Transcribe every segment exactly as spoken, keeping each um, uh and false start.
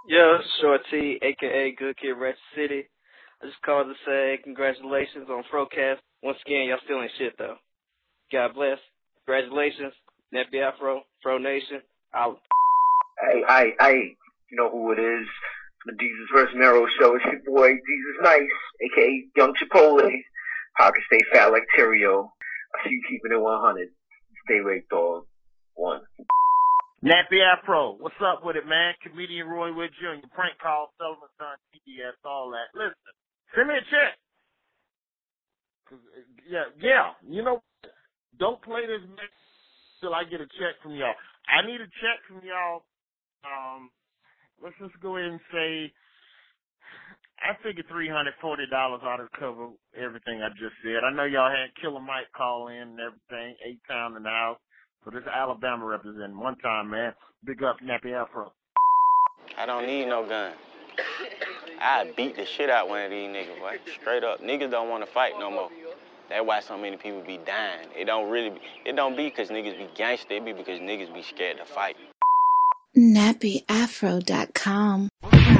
Yo, Short T, aka Good Kid, Ratchet City. I just called to say congratulations on Frocast. Once again, y'all still ain't shit though. God bless. Congratulations, Nappy Afro, Fro Nation. Out. Hey, hey, hey, you know who it is? The Jesus vs. Mero show. It's your boy, Jesus Nice, aka Young Chipotle. Pocket stay fat like Terrio. I see you keeping it one hundred. Stay awake, dog. One. Nappy Afro, what's up with it, man? Comedian Roy Wood Junior, prank call, Sullivan's Son, T D S, all that. Listen, send me a check. Yeah, yeah, you know, don't play this mess till I get a check from y'all. I need a check from y'all. Um, let's just go ahead and say, I figure three hundred forty dollars ought to cover everything I just said. I know y'all had Killer Mike call in and everything, eight pound in the house. So this Alabama representing one time, man. Big up Nappy Afro. I don't need no gun. I beat the shit out one of these niggas, boy. Straight up. Niggas don't want to fight no more. That's why so many people be dying. It don't really be, it don't be because niggas be gangster. It be because niggas be scared to fight. nappy afro dot com.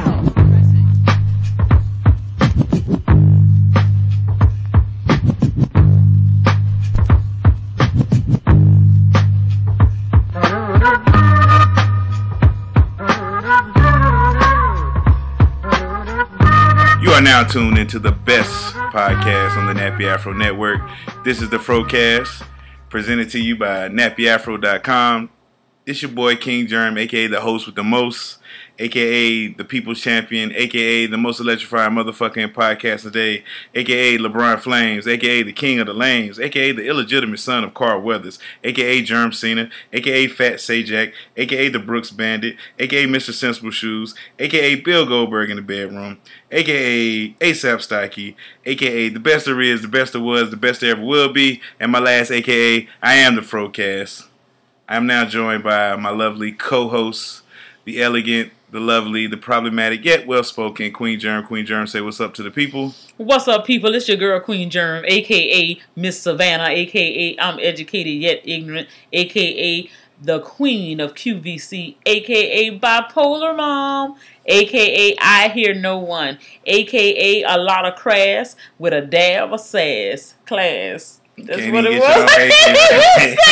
You are now tuned into the best podcast on the Nappy Afro Network. This is the Frocast, presented to you by nappy afro dot com. It's your boy King Germ, aka the host with the most, aka the people's champion, aka the most electrifying motherfucking podcast today, aka LeBron Flames, aka the king of the lames, aka the illegitimate son of Carl Weathers, aka Germ Cena, aka Fat Sajak, aka the Brooks Bandit, aka Mister Sensible Shoes, aka Bill Goldberg in the bedroom, aka ASAP Stocky, aka the best there is, the best there was, the best there ever will be, and my last aka I am the Frocast. I am now joined by my lovely co-hosts, the elegant, the lovely, the problematic, yet well-spoken Queen Germ. Queen Germ, say what's up to the people. What's up, people? It's your girl, Queen Germ, a k a. Miss Savannah, a k a. I'm educated yet ignorant, a k a the Queen of Q V C, a k a. Bipolar Mom, a k a. I Hear No One, a k a a lot of crass with a dab of sass. Class. That's Can't what even it get was.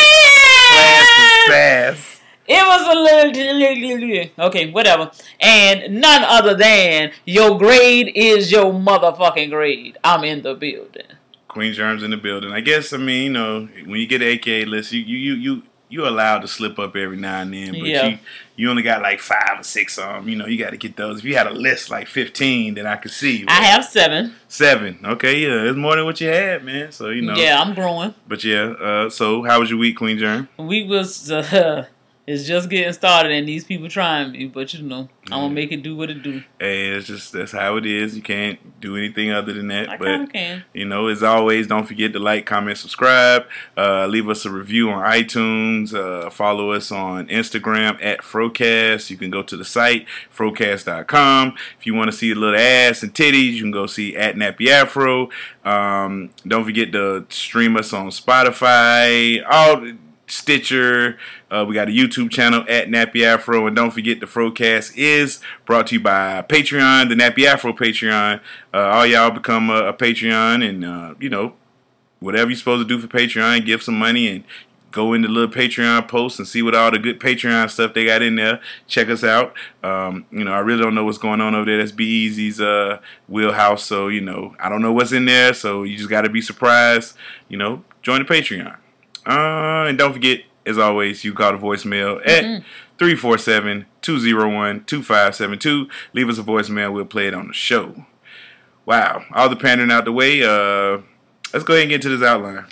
Sass. It was a little, okay, whatever. And none other than your grade is your motherfucking grade. I'm in the building. Queen Germ's in the building. I guess, I mean, you know, when you get an A K A list, you you you you you're allowed to slip up every now and then, but Yeah. you you only got like five or six of them. You know, you got to get those. If you had a list like fifteen, then I could see. Right? I have seven. Seven. Okay, yeah, it's more than what you had, man. So you know. Yeah, I'm growing. But yeah, uh, so how was your week, Queen Germ? We was uh, it's just getting started, and these people trying me, but you know, I'm gonna make it do what it do. Hey, it's just that's how it is. You can't do anything other than that. I but kind of can. you know, as always, don't forget to like, comment, subscribe. Uh, leave us a review on iTunes. Uh, follow us on Instagram at Frocast. You can go to the site frocast dot com. If you want to see a little ass and titties, you can go see at Nappy Afro. Um, don't forget to stream us on Spotify. All. Stitcher, uh, we got a YouTube channel at Nappy Afro, and don't forget the Frocast is brought to you by Patreon, the Nappy Afro Patreon. Uh, all y'all become a, a Patreon, and uh, you know, whatever you're supposed to do for Patreon, give some money and go into the little Patreon posts and see what all the good Patreon stuff they got in there. Check us out. Um, you know, I really don't know what's going on over there. That's Be Easy's uh, wheelhouse, so you know, I don't know what's in there, so you just got to be surprised. You know, join the Patreon. Uh, and don't forget, as always, you call the voicemail at three four seven, two oh one, two five seven two. Leave us a voicemail. We'll play it on the show. Wow. All the pandering out the way. Uh, let's go ahead and get to this outline.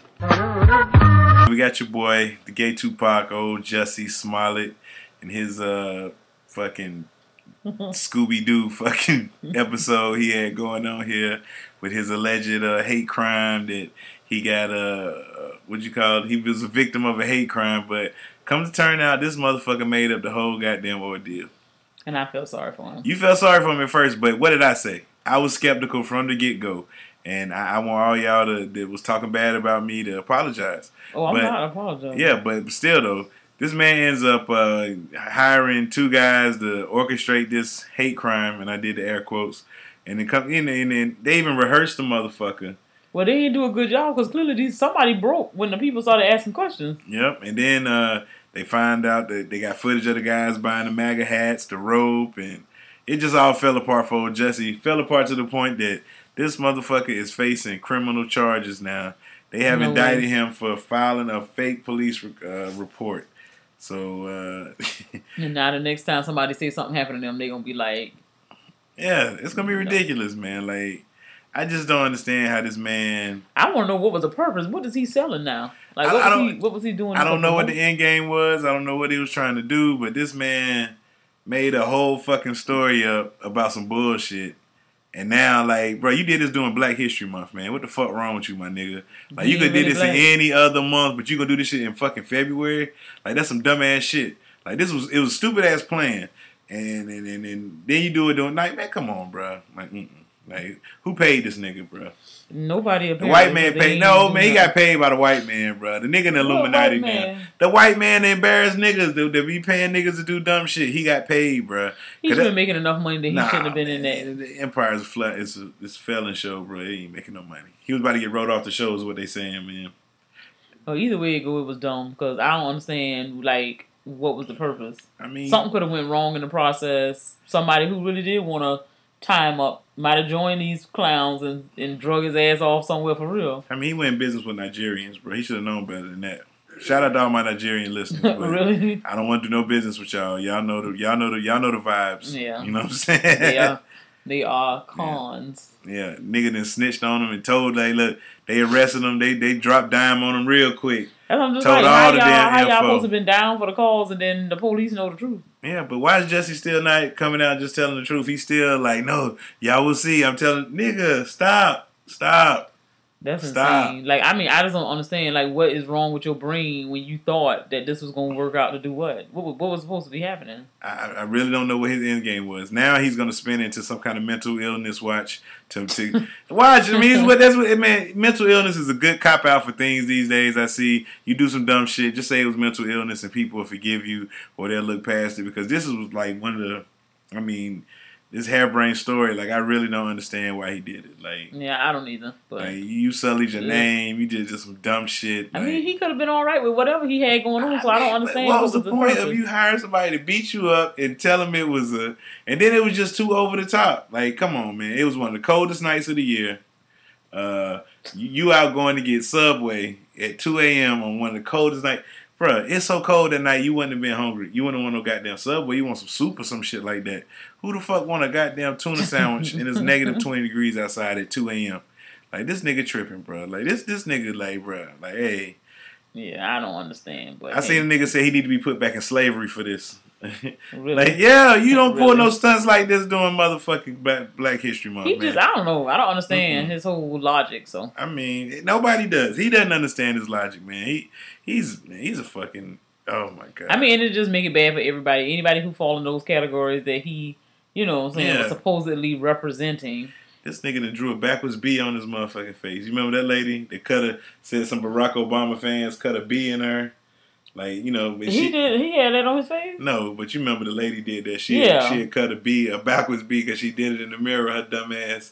We got your boy, the gay Tupac, old Jussie Smollett, and his uh, fucking Scooby-Doo fucking episode he had going on here with his alleged uh, hate crime that he got a, uh, what'd you call it? He was a victim of a hate crime, but come to turn out, this motherfucker made up the whole goddamn ordeal. And I feel sorry for him. You felt sorry for him at first, but what did I say? I was skeptical from the get-go, and I, I want all y'all to, that was talking bad about me to apologize. Oh, I'm but, not apologizing. Yeah, but still, though, this man ends up uh, hiring two guys to orchestrate this hate crime, and I did the air quotes. And then come in, and then they even rehearsed the motherfucker. Well, they didn't do a good job because clearly these, somebody broke when the people started asking questions. Yep, and then uh, they find out that they got footage of the guys buying the MAGA hats, the rope, and it just all fell apart for old Jesse. Fell apart to the point that this motherfucker is facing criminal charges now. They have No indicted way. him for filing a fake police uh, report. So, uh, And now the next time somebody say something happened to them, they gonna be like, yeah, it's gonna be ridiculous, man. Like, I just don't understand how this man. I want to know what was the purpose. What is he selling now? Like, I- what, I was, don't- he, what was he doing? I don't for know what the promotion? end game was. I don't know what he was trying to do, but this man made a whole fucking story up about some bullshit. And now, like, bro, you did this during Black History Month, man. What the fuck wrong with you, my nigga? Like, you He could ain't did really this black. in any other month, but you gonna do this shit in fucking February? Like, that's some dumbass shit. Like, this was, it was stupid ass plan. And, and, and, and then you do it during night, man, come on, bro. Like, mm-mm. Like, who paid this nigga, bro? Nobody. The apparently, white man they paid. ain't No, do man, he nothing. got paid by the white man, bro. The nigga in the What Illuminati, white man. man? The white man that embarrass niggas, that, that be paying niggas to do dumb shit. He got paid, bro. He's 'Cause been that- making enough money that he Nah, shouldn't have been in man, that. The Empire's a flat. It's a it's a felon show, bro. He ain't making no money. He was about to get wrote off the show, is what they saying, man. Well, either way it go, it was dumb because I don't understand like what was the purpose. I mean, Something could have went wrong in the process. Somebody who really did want to tie him up might have joined these clowns and, and drug his ass off somewhere for real. I mean, he went in business with Nigerians, bro. He should have known better than that. Shout out to all my Nigerian listeners. But Really? I don't want to do no business with y'all. Y'all know the y'all know the y'all know the vibes. Yeah. You know what I'm saying? They are, they are cons. Yeah, nigga done snitched on him and told they look they arrested him. They they dropped dime on him real quick. And I'm just Told like, all how the y'all, damn how y'all info. supposed to have been down for the cause and then the police know the truth? Yeah, but why is Jesse still not coming out just telling the truth? He's still like, no, y'all will see. I'm telling nigga, stop, stop. That's Stop. insane. Like, I mean, I just don't understand. Like, what is wrong with your brain when you thought that this was going to work out to do what? What, was- what was supposed to be happening? I, I really don't know what his end game was. Now he's gonna spin into some kind of mental illness watch to, to watch. I mean, it's what that's what man. Mental illness is a good cop out for things these days. I see you do some dumb shit. Just say it was mental illness, and people will forgive you or they'll look past it because this was like one of the. I mean, this harebrained story. Like I really don't understand why he did it. Like, Yeah, I don't either. But like you sullied your Yeah. name. You did just some dumb shit. I like- mean, he could have been all right with whatever he had going on. So I, I don't mean, understand. What was the the point purpose. of you hiring somebody to beat you up and tell them it was a, and then it was just too over the top. Like, come on, man. It was one of the coldest nights of the year. Uh, you, you out going to get Subway at two a.m. on one of the coldest nights. Bruh, it's so cold that night you wouldn't have been hungry. You wouldn't want no goddamn Subway. You want some soup or some shit like that. Who the fuck want a goddamn tuna sandwich and it's negative twenty degrees outside at two a.m.? Like, this nigga tripping, bro. Like, this this nigga, like, bro. Like, hey. Yeah, I don't understand. But I seen a nigga say he need to be put back in slavery for this. Really? Like, yeah, you don't pull Really? no stunts like this during motherfucking Black, Black History Month, He man. just, I don't know. I don't understand Mm-mm. his whole logic. So I mean, nobody does. He doesn't understand his logic, man. He he's he's a fucking oh my god. I mean, it just make it bad for everybody. Anybody who fall in those categories that he, you know, what I'm saying, Yeah. was supposedly representing. This nigga done drew a backwards B on his motherfucking face. You remember that lady that cut a said some Barack Obama fans cut a B in her, like you know. But He she, did. He had that on his face. No, but you remember the lady did that. She Yeah. she had cut a B, a backwards B, because she did it in the mirror. Her dumb ass.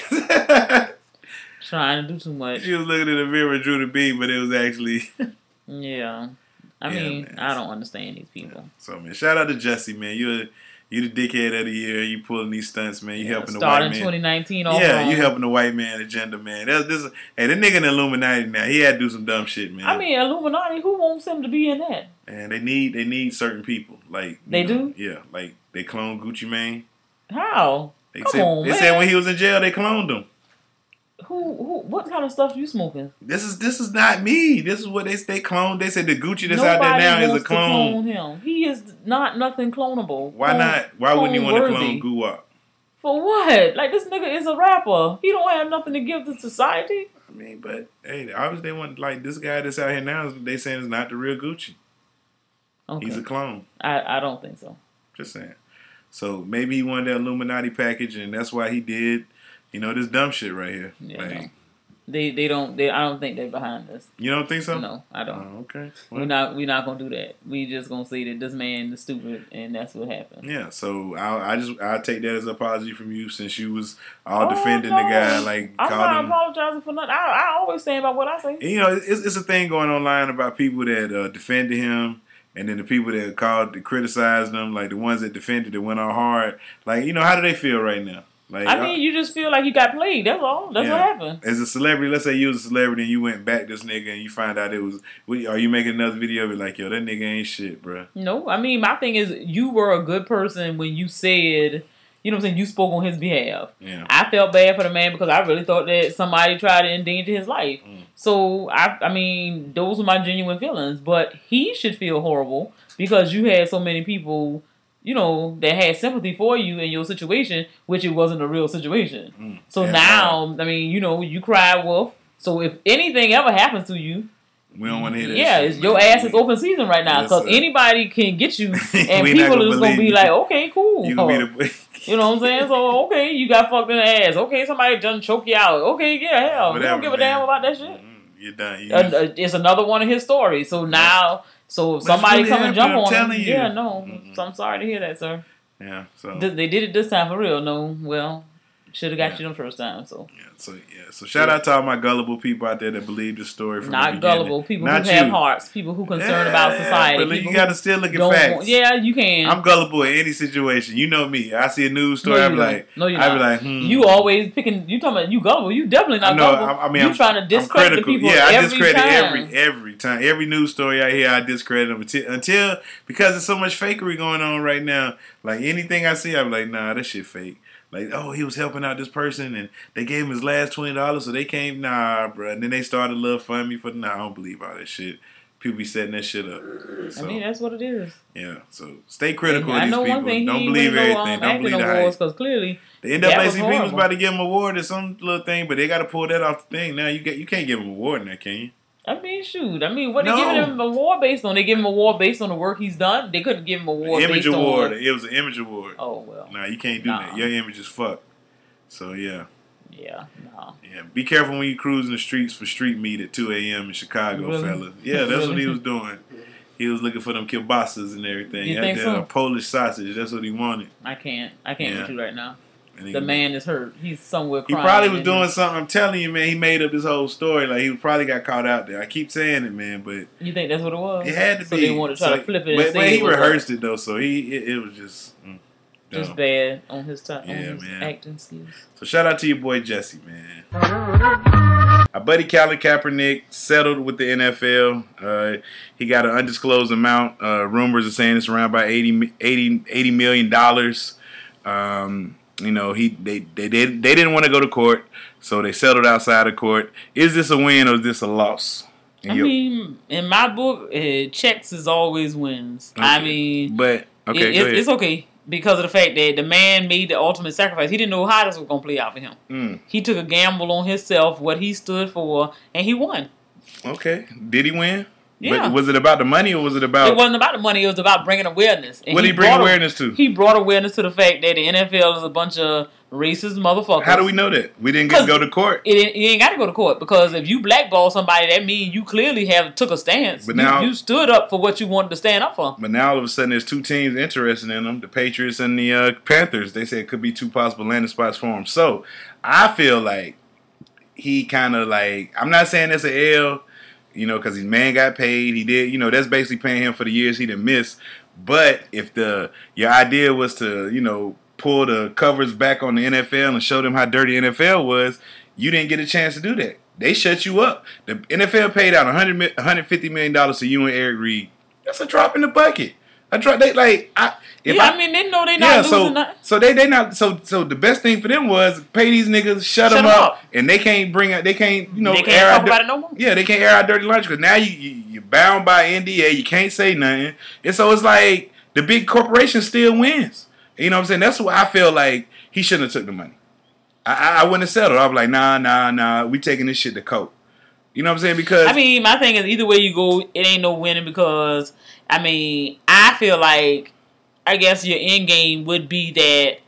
Trying to do too much. She was looking in the mirror and drew the B, but it was actually. Yeah. I Yeah, mean, man. I don't understand these people. So man, shout out to Jesse, man. You you the dickhead of the year. You pulling these stunts, man. You helping the white Starting man. twenty nineteen off Yeah, wrong. you helping the white man agenda, man. That's this. Hey, that nigga in the Illuminati now. He had to do some dumb shit, man. I mean, Illuminati. Who wants him to be in that? and they need they need certain people. Like you They know, do? Yeah, like they cloned Gucci Mane. How? They Come said on, they man. said when he was in jail they cloned him. Who? Who? What kind of stuff you smoking? This is this is not me. This is what they they cloned. They said the Gucci that's out there Nobody now is wants a clone. to clone him. He is not nothing clonable. Why Clone- not? Why wouldn't you want to clone-worthy. clone Guwap? For what? Like, this nigga is a rapper. He don't have nothing to give to society. I mean, but hey, obviously they want like this guy that's out here now. is- They saying is not the real Gucci. Okay. He's a clone. I, I don't think so. Just saying. So maybe he wanted that Illuminati package, and that's why he did, you know, this dumb shit right here. Yeah, like, no. They they don't. They, I don't think they're behind us. You don't think so? No, I don't. Oh, okay. Well, we're not. We're not gonna do that. We just gonna say that this man is stupid, and that's what happened. Yeah. So I I just I take that as an apology from you since you was all Oh, defending no. the guy like I'm called not him. apologizing for nothing. I, I always stand by what I say. And, you know, it's it's a thing going online about people that uh, defended him. And then the people that called to criticize them, like the ones that defended that went on hard, like, you know, how do they feel right now? Like, I mean, you just feel like you got played. That's all. That's yeah. what happened. As a celebrity, let's say you was a celebrity and you went back this nigga and you find out it was, are you making another video of it like, yo, that nigga ain't shit, bro? No, I mean, my thing is, you were a good person when you said, you know what I'm saying, you spoke on his behalf. Yeah. I felt bad for the man because I really thought that somebody tried to endanger his life. Mm. So, I I mean, those were my genuine feelings. But he should feel horrible because you had so many people, you know, that had sympathy for you in your situation, which it wasn't a real situation. Mm. So Yeah, now, right. I mean, you know, you cried wolf. So if anything ever happens to you, We don't want to hear that yeah, shit, it's, your man. ass is open season right now Yes, because sir. anybody can get you, and We not people gonna are just gonna believe be you. like, okay, cool. You gonna be the You know what I'm saying? So, okay, you got fucked in the ass. Okay, somebody done choke you out. Okay, yeah, hell. We Whatever, don't give a man. damn about that shit. Mm, You're done. You, Uh, uh, it's another one of his stories. So now, so if But it's somebody really come and jump happening, I'm on him, telling you. yeah, no. Mm-mm. So I'm sorry to hear that, sir. yeah, so. Th- They did it this time for real. No, well, should have got Yeah. you the first time. So Yeah, so yeah, so shout out to all my gullible people out there that believe the story from the not beginning. gullible people Not who have you. hearts, people who concerned Yeah, about society. but people you got to who still look at don't facts. want- yeah, you can. I'm gullible in any situation. You know me. I see a news story. No, I you be don't. like, No, you're I be not. like, hmm. You always picking. You talking about you gullible? You definitely not I know. gullible. I, I mean, you I'm trying to I'm discredit the critical. people. Yeah, I every discredit time. every every time. Every news story I hear, I discredit them until, until because there's so much fakery going on right now. Like anything I see, I'm like, nah, that shit fake. Like, oh, he was helping out this person, and they gave him his last twenty dollars, so they came, nah, bro. And then they started a little fund me for, nah, I don't believe all that shit. People be setting that shit up. So, I mean, that's what it is. yeah, so stay critical And of I these know people. one thing. Don't he believe ain't win everything. no, um, Don't acting believe the awards hype. because clearly The that was N double A C P was horrible. about to give him an award or some little thing, but they got to pull that off the thing. Now you get you can't give him an award now, can you? I mean, shoot. I mean, what No. they giving him an award based on? They give him an award based on the work he's done. They couldn't give him an award Image based award. on. It was an image award. Oh well. Nah, you can't do Nah. that. Your image is fucked. So yeah, Yeah. No. yeah. Be careful when you cruising the streets for street meat at two a.m. in Chicago, Really? fellas. Yeah, that's what he Really? was doing. He was looking for them kielbasas and everything. You That- think that, so? uh, Polish sausage. That's what he wanted. I can't. I can't Yeah. with you right now. And he, The man is hurt. He's somewhere He crying. probably was and- doing something. I'm telling you, man. He made up this whole story. Like he probably got caught out there. I keep saying it, man, but You think that's what it was? it had to so be. they wanted to try So- to flip it But, and but say he it was rehearsed it though, so he it, it was just mm, just dumb. bad on his time, Yeah, on his man. acting skills. So shout out to your boy Jesse, man. Our buddy Colin Kaepernick settled with the N F L. Uh, he got an undisclosed amount. Uh, rumors are saying it's around about eighty, eighty, eighty million dollars. Um, you know, he they they did they didn't want to go to court, so they settled outside of court. Is this a win or is this a loss? I Yo- mean, in my book, uh, checks is always wins. I Okay. mean, but okay, it, go it's, ahead. it's okay because of the fact that the man made the ultimate sacrifice. He didn't know how this was going to play out for him. Mm, He took a gamble on himself, what he stood for, and he won. okay, did he win? Yeah. But was it about the money or was it about It wasn't about the money. It was about bringing awareness. And what did he bring brought a- awareness to? He brought awareness to the fact that the N F L is a bunch of racist motherfuckers. How do we know that? We didn't get to 'Cause go to court. It ain't, you ain't got to go to court because if you blackball somebody, that means you clearly have took a stance. But You- now- you, stood up for what you wanted to stand up for. But now all of a sudden there's two teams interested in him, the Patriots and the uh, Panthers. They said it could be two possible landing spots for him. So I feel like he kind of like, I'm not saying it's an L, you know, because his man got paid. He did, you know, that's basically paying him for the years he didn't miss. But if the your idea was to, you know, pull the covers back on the N F L and show them how dirty N F L was, you didn't get a chance to do that. They shut you up. The N F L paid out one hundred, one hundred fifty million dollars to you and Eric Reed. That's a drop in the bucket. A drop. They like. I, if yeah, I, I mean, they know they not yeah, losing so nothing. so they they not so so the best thing for them was pay these niggas, shut, Shut them 'em up, up. and they can't bring out, they can't you know They can't air talk out about dir- it no more. Yeah, they can't air out dirty lunch because now you, you you're bound by N D A, you can't say nothing, and so it's like the big corporation still wins. You know what I'm saying? That's why I feel like he shouldn't have took the money. I I, I wouldn't have settled. I'd be like, nah, nah, nah, we taking this shit to court. You know what I'm saying? Because I mean, my thing is either way you go, it ain't no winning because I mean, I feel like I guess your end game would be that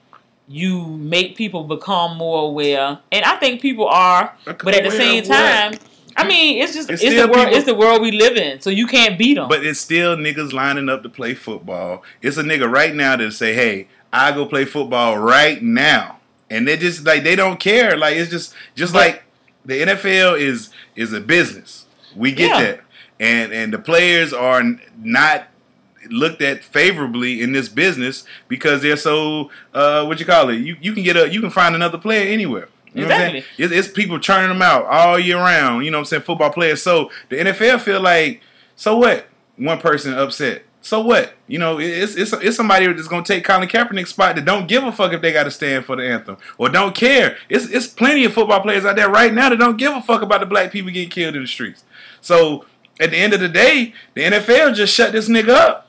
you make people become more aware, and I think people are. But at the same Aware of time, what? I mean, it's just It's it's, still the world. people- It's the world we live in, so you can't beat them. But it's still niggas lining up to play football. It's a nigga right now that say, "Hey, I go play football right now," and they just like they don't care. Like it's just just But- like the N F L is is a business. We get Yeah. that, and and the players are n- not looked at favorably in this business because they're so uh, what you call it. You you can get a you can find another player anywhere. You know what I'm saying? Exactly. It's, it's people churning them out all year round. You know what I'm saying? Football players. So the N F L feel like, so what? One person upset. So what? You know, it's it's it's somebody that's gonna take Colin Kaepernick's spot that don't give a fuck if they got to stand for the anthem or don't care. It's it's plenty of football players out there right now that don't give a fuck about the black people getting killed in the streets. So at the end of the day, the N F L just shut this nigga up.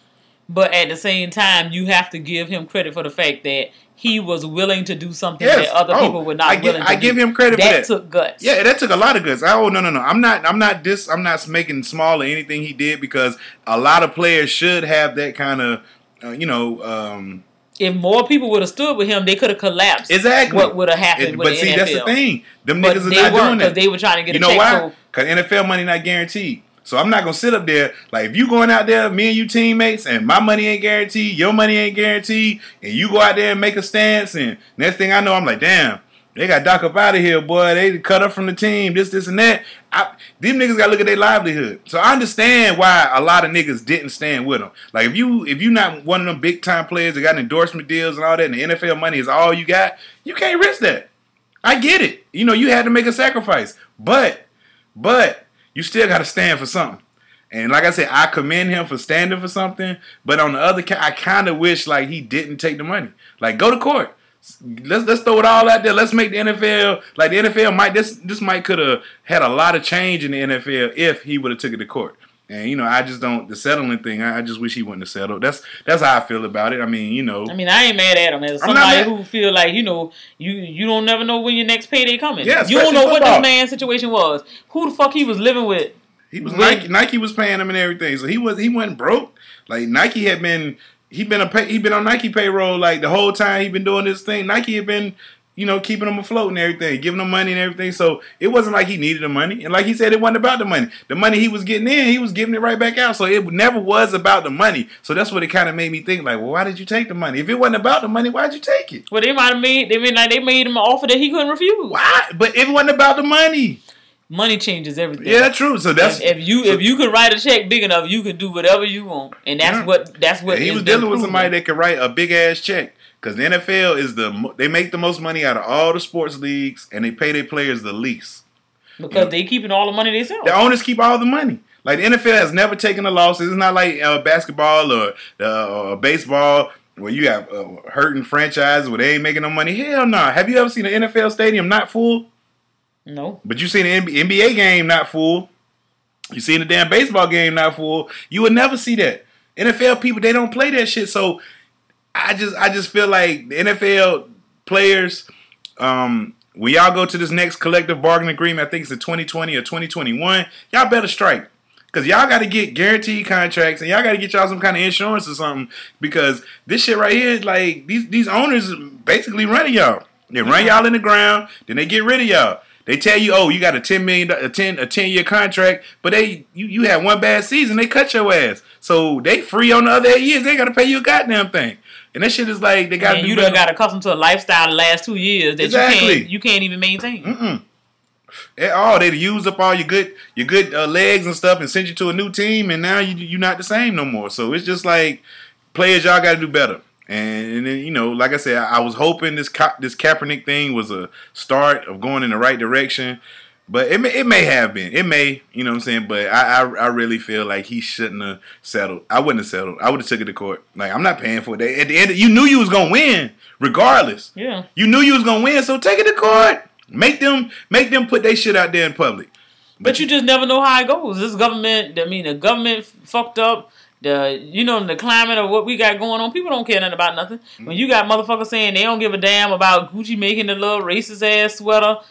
But at the same time, you have to give him credit for the fact that he was willing to do something Yes. that other Oh, people were not I gi- willing to I do. give him credit for that. took guts. Yeah, that took a lot of guts. Oh no, no, no. I'm not. I'm not dis. I'm not making small or anything he did because a lot of players should have that kind of, uh, you know. Um, If more people would have stood with him, they could have collapsed. exactly. What would have happened It- with but the see, N F L? that's the thing. Them But niggas are they not weren't doing that. because they were trying to get You a know check. why? So Because N F L money not guaranteed. So I'm not gonna sit up there like if you going out there, me and you teammates, and my money ain't guaranteed, your money ain't guaranteed, and you go out there and make a stance, and next thing I know, I'm like, damn, they got Doc up out of here, boy. They cut up from the team, this, this, and that. I, these niggas gotta look at their livelihood. So I understand why a lot of niggas didn't stand with them. Like if you if you not one of them big time players that got endorsement deals and all that, and the N F L money is all you got, you can't risk that. I get it. You know, you had to make a sacrifice, but but. You still got to stand for something. And like I said, I commend him for standing for something. But on the other hand, I kind of wish like he didn't take the money. Like go to court. Let's let's throw it all out there. Let's make the N F L like the N F L might this this might could have had a lot of change in the N F L if he would have took it to court. And you know, I just don't the settling thing. I, I just wish he wouldn't have settled. That's that's how I feel about it. I mean, you know, I mean, I ain't mad at him as I'm not somebody mad. who feel like you know you you don't never know when your next payday coming. Yeah, you don't especially know what football. this man's situation was. Who the fuck he was living with? he was When- Nike. Nike was paying him and everything, so he was he wasn't broke. Like Nike had been he been a pay, he been on Nike payroll like the whole time he been doing this thing. Nike had been you know keeping him afloat and everything, giving him money and everything. So it wasn't like he needed the money. And like he said, it wasn't about the money. The money he was getting in, he was giving it right back out. So it never was about the money. So that's what it kind of made me think like, well, why did you take the money? If it wasn't about the money, why'd you take it? Well, they might have made they made like they made him an offer that he couldn't refuse. Why? But it wasn't about the money. Money changes everything. Yeah, that's true. So that's if, if you so- if you could write a check big enough, you can do whatever you want, and that's Yeah. what that's what he has was been dealing with proven. somebody that could write a big ass check because the N F L is the mo- they make the most money out of all the sports leagues and they pay their players the least. because you know. they keeping all the money themselves. The owners keep all the money. Like the N F L has never taken a loss. It's not like uh, basketball or uh, baseball where you have uh, hurting franchises where they ain't making no money. Hell no. Have you ever seen an N F L stadium not full? No, But you seen an N B A game not full. You seen a damn baseball game not full. You would never see that. N F L people, they don't play that shit. So I just I just feel like the N F L players, um, when y'all go to this next collective bargaining agreement, I think it's in twenty twenty or twenty twenty-one, y'all better strike. Because y'all got to get guaranteed contracts and y'all got to get y'all some kind of insurance or something. Because this shit right here, like, these, these owners basically running y'all. They run y'all in the ground, then they get rid of y'all. They tell you, oh, you got a ten million, a ten, a ten year contract, but they, you, you had one bad season, they cut your ass. So they free on the other eight years. They got to pay you a goddamn thing, and that shit is like they got. and you done got accustomed to a lifestyle the last two years that Exactly. you can't you can't even maintain. Mm-mm. At all, they use up all your good, your good uh, legs and stuff, and send you to a new team, and now you you're not the same no more. So it's just like players, y'all got to do better. And, and then, you know, like I said, I, I was hoping this Ka- this Kaepernick thing was a start of going in the right direction. But it may, it may have been. It may, you know what I'm saying? But I, I I really feel like he shouldn't have settled. I wouldn't have settled. I would have took it to court. Like, I'm not paying for it. At the end, you knew you was going to win regardless. Yeah. You knew you was going to win, so take it to court. Make them make them put their shit out there in public. But you just never know how it goes. This government, I mean, the government f- fucked up. The you know the climate of what we got going on. People don't care nothing about nothing. Mm-hmm. When you got motherfuckers saying they don't give a damn about Gucci making the little racist ass sweater,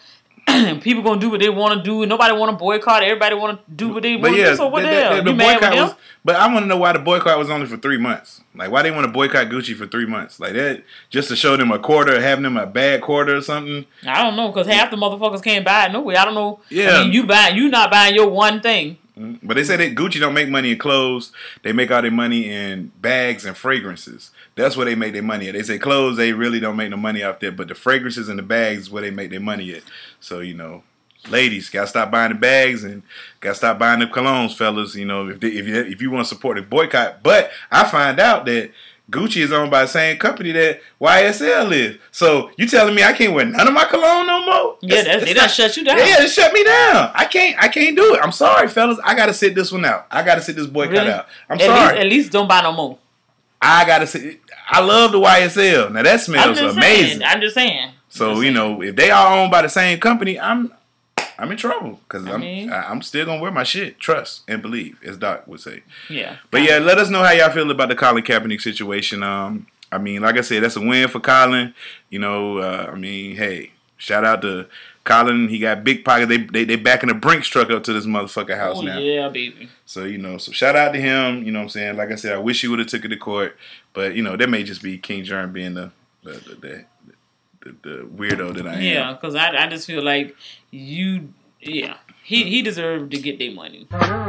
people gonna do what they want to do, and nobody want to boycott. Everybody want to do what they want to yeah, do. So what the, the hell? the, the You mad with boycott them? was, but I want to know why the boycott was only for three months. Like, why they want to boycott Gucci for three months? Like that, just to show them a quarter, having them a bad quarter or something. I don't know, because half the motherfuckers can't buy it no way. I don't know. Yeah, I mean, you buy, you not buying your one thing. But they say that Gucci don't make money in clothes. They make all their money in bags and fragrances. That's where they make their money at. They say clothes, they really don't make no money out there. But the fragrances and the bags is where they make their money at. So, you know, ladies, got to stop buying the bags and got to stop buying the colognes, fellas. You know, if they, if you, if you want to support the boycott. But I find out that Gucci is owned by the same company that Y S L is. So you telling me I can't wear none of my cologne no more? Yeah, that's, they done shut you down. Yeah, they shut me down. I can't. I can't do it. I'm sorry, fellas. I gotta sit this one out. I gotta sit this boycott Really? out. I'm at sorry. Least, at least don't buy no more. I gotta sit. I love the Y S L. Now that smells I'm just amazing. Saying, I'm just saying. So just you saying. know, if they are owned by the same company, I'm I'm in trouble because I'm mean, I- I'm still gonna wear my shit. Trust and believe, as Doc would say. Yeah. But yeah, let us know how y'all feel about the Colin Kaepernick situation. Um, I mean, like I said, that's a win for Colin. You know, uh, I mean, hey, shout out to Colin. He got big pockets. They they they backing a Brinks truck up to this motherfucker house Oh now. yeah, baby. So you know, so shout out to him. You know what I'm saying? Like I said, I wish he would have took it to court, but you know, that may just be King Germ being the the the, the, the, the weirdo that I am. Yeah, because I I just feel like you yeah he he deserved to get their money.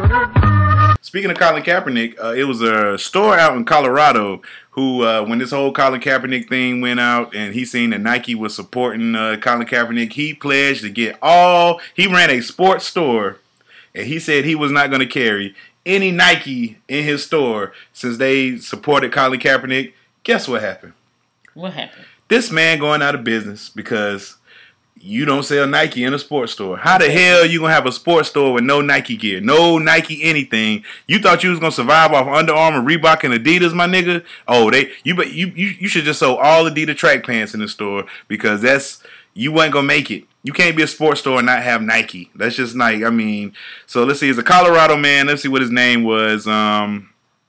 Speaking of Colin Kaepernick, uh, it was a store out in Colorado who, uh, when this whole Colin Kaepernick thing went out and he seen that Nike was supporting uh, Colin Kaepernick, he pledged to get all, he ran a sports store and he said he was not going to carry any Nike in his store since they supported Colin Kaepernick. Guess what happened? What happened? This man going out of business because you don't sell Nike in a sports store. How the hell you gonna have a sports store with no Nike gear, no Nike anything? You thought you was gonna survive off Under Armour, Reebok, and Adidas, my nigga? Oh, they you but you you you should just sell all Adidas track pants in the store because that's you wasn't gonna make it. You can't be a sports store and not have Nike. That's just Nike. I mean, so let's see. It's a Colorado man. Let's see what his name was. Um,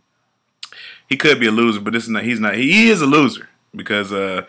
he could be a loser, but this is not. He's not. He is a loser because uh.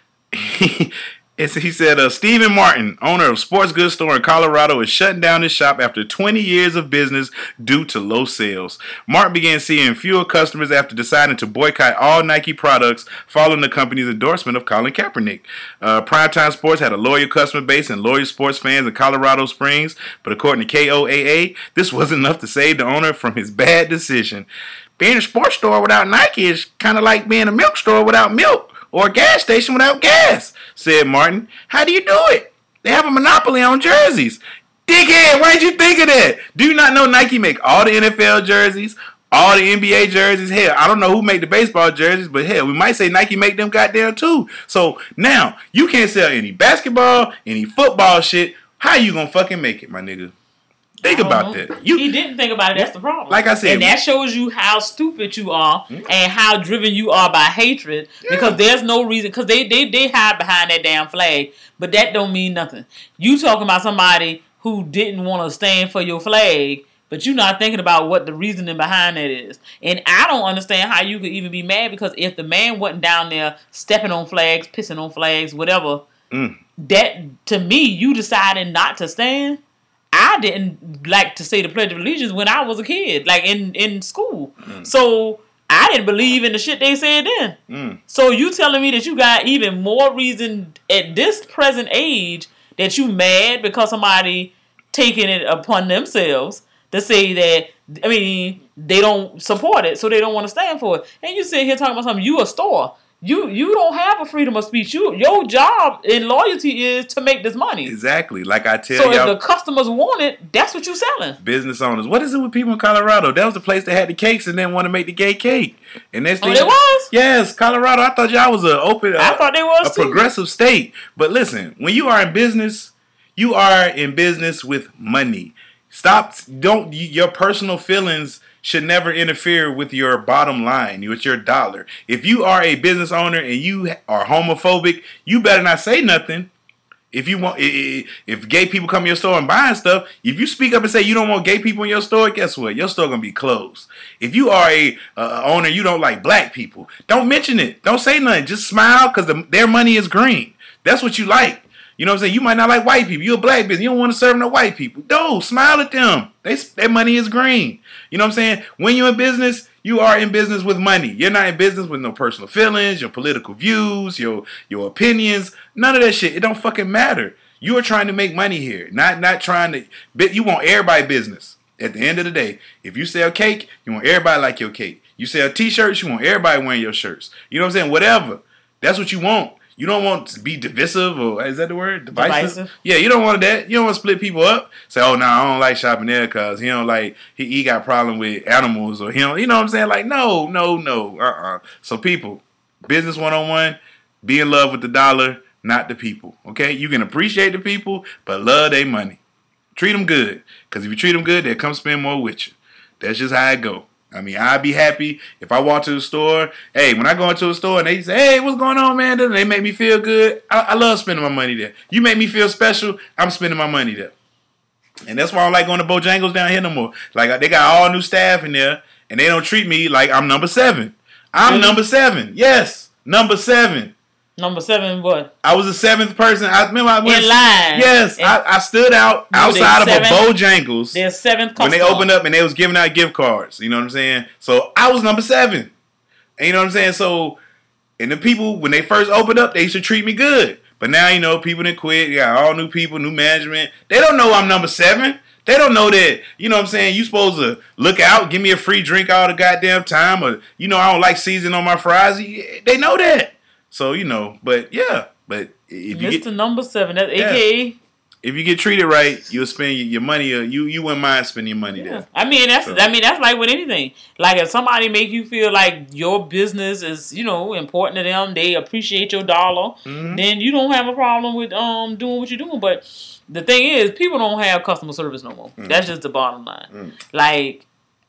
He, It's, he said, uh, Stephen Martin, owner of sports goods store in Colorado, is shutting down his shop after twenty years of business due to low sales. Martin began seeing fewer customers after deciding to boycott all Nike products following the company's endorsement of Colin Kaepernick. Uh, Primetime Sports had a loyal customer base and loyal sports fans in Colorado Springs, but according to K O A A, this wasn't enough to save the owner from his bad decision. Being a sports store without Nike is kind of like being a milk store without milk. Or a gas station without gas, said Martin. How do you do it? They have a monopoly on jerseys. Dickhead, why did you think of that? Do you not know Nike make all the N F L jerseys, all the N B A jerseys? Hell, I don't know who make the baseball jerseys, but hell, we might say Nike make them goddamn too. So now, you can't sell any basketball, any football shit. How you gonna fucking make it, my nigga? Think about that. You, he didn't think about it. That's the problem. Like I said, and that shows you how stupid you are mm-hmm. and how driven you are by hatred. Yeah. Because there's no reason. Because they, they they hide behind that damn flag, but that don't mean nothing. You talking about somebody who didn't want to stand for your flag, but you're not thinking about what the reasoning behind that is. And I don't understand how you could even be mad because if the man wasn't down there stepping on flags, pissing on flags, whatever, mm. that to me you decided not to stand. I didn't like to say the Pledge of Allegiance when I was a kid, like in, in school. Mm. So I didn't believe in the shit they said then. Mm. So you telling me that you got even more reason at this present age that you mad because somebody taking it upon themselves to say that, I mean, they don't support it, so they don't want to stand for it. And you sit here talking about something, you a store. You you don't have a freedom of speech. You your job and loyalty is to make this money. Exactly. Like I tell so y'all. So if the customers want it, that's what you're selling. Business owners. What is it with people in Colorado? That was the place that had the cakes and didn't want to make the gay cake. And that's oh, it was? Yes, Colorado. I thought y'all was a open. Uh, I thought they was a too. progressive state. But listen, when you are in business, you are in business with money. Stop. Don't your personal feelings should never interfere with your bottom line, with your dollar. If you are a business owner and you are homophobic, you better not say nothing. If you want, if gay people come to your store and buying stuff, if you speak up and say you don't want gay people in your store, guess what? Your store gonna be closed. If you are a uh, owner, you don't like black people, don't mention it. Don't say nothing. Just smile because the, their money is green. That's what you like. You You know what I'm saying? You might not like white people. You're a black business. You don't want to serve no white people. Dude, smile at them. They, their money is green. You know what I'm saying? When you're in business, you are in business with money. You're not in business with no personal feelings, your political views, your your opinions. None of that shit. It don't fucking matter. You are trying to make money here. Not not trying to... You want everybody business. At the end of the day, if you sell cake, you want everybody like your cake. You sell t-shirts, you want everybody wearing your shirts. You know what I'm saying? Whatever. That's what you want. You don't want to be divisive, or is that the word? Divisive? Divisive. Yeah, you don't want that. You don't want to split people up. Say, oh, no, nah, I don't like shopping there because he don't like, he, he got a problem with animals, or he don't, you know what I'm saying? Like, no, no, no, uh-uh. So people, business one-on-one, be in love with the dollar, not the people, okay? You can appreciate the people, but love their money. Treat them good, because if you treat them good, they'll come spend more with you. That's just how it go. I mean, I'd be happy if I walk to the store. Hey, when I go into a store and they say, hey, what's going on, man? They make me feel good. I, I love spending my money there. You make me feel special, I'm spending my money there. And that's why I don't like going to Bojangles down here no more. Like, they got all new staff in there, and they don't treat me like I'm number seven. I'm really? number seven. Yes, number seven. Number seven, what? I was the seventh person. I remember I went in line. Yes, I, I stood out outside of a Bojangles. Their seventh customer. When they opened up and they was giving out gift cards. You know what I'm saying? So I was number seven. And you know what I'm saying? So, and the people, when they first opened up, they used to treat me good. But now, you know, people that quit, you got all new people, new management. They don't know I'm number seven. They don't know that, you know what I'm saying, you supposed to look out, give me a free drink all the goddamn time. Or, you know, I don't like seasoning on my fries. They know that. So, you know, but yeah, but if you Mister get number seven, that's yeah. A K A. If you get treated right, you'll spend your money. Uh, you you wouldn't mind spending your money yeah. there. I mean, that's so. I mean that's like with anything. Like if somebody make you feel like your business is, you know, important to them, they appreciate your dollar, mm-hmm. then you don't have a problem with um doing what you're doing. But the thing is, people don't have customer service no more. Mm-hmm. That's just the bottom line. Mm-hmm. Like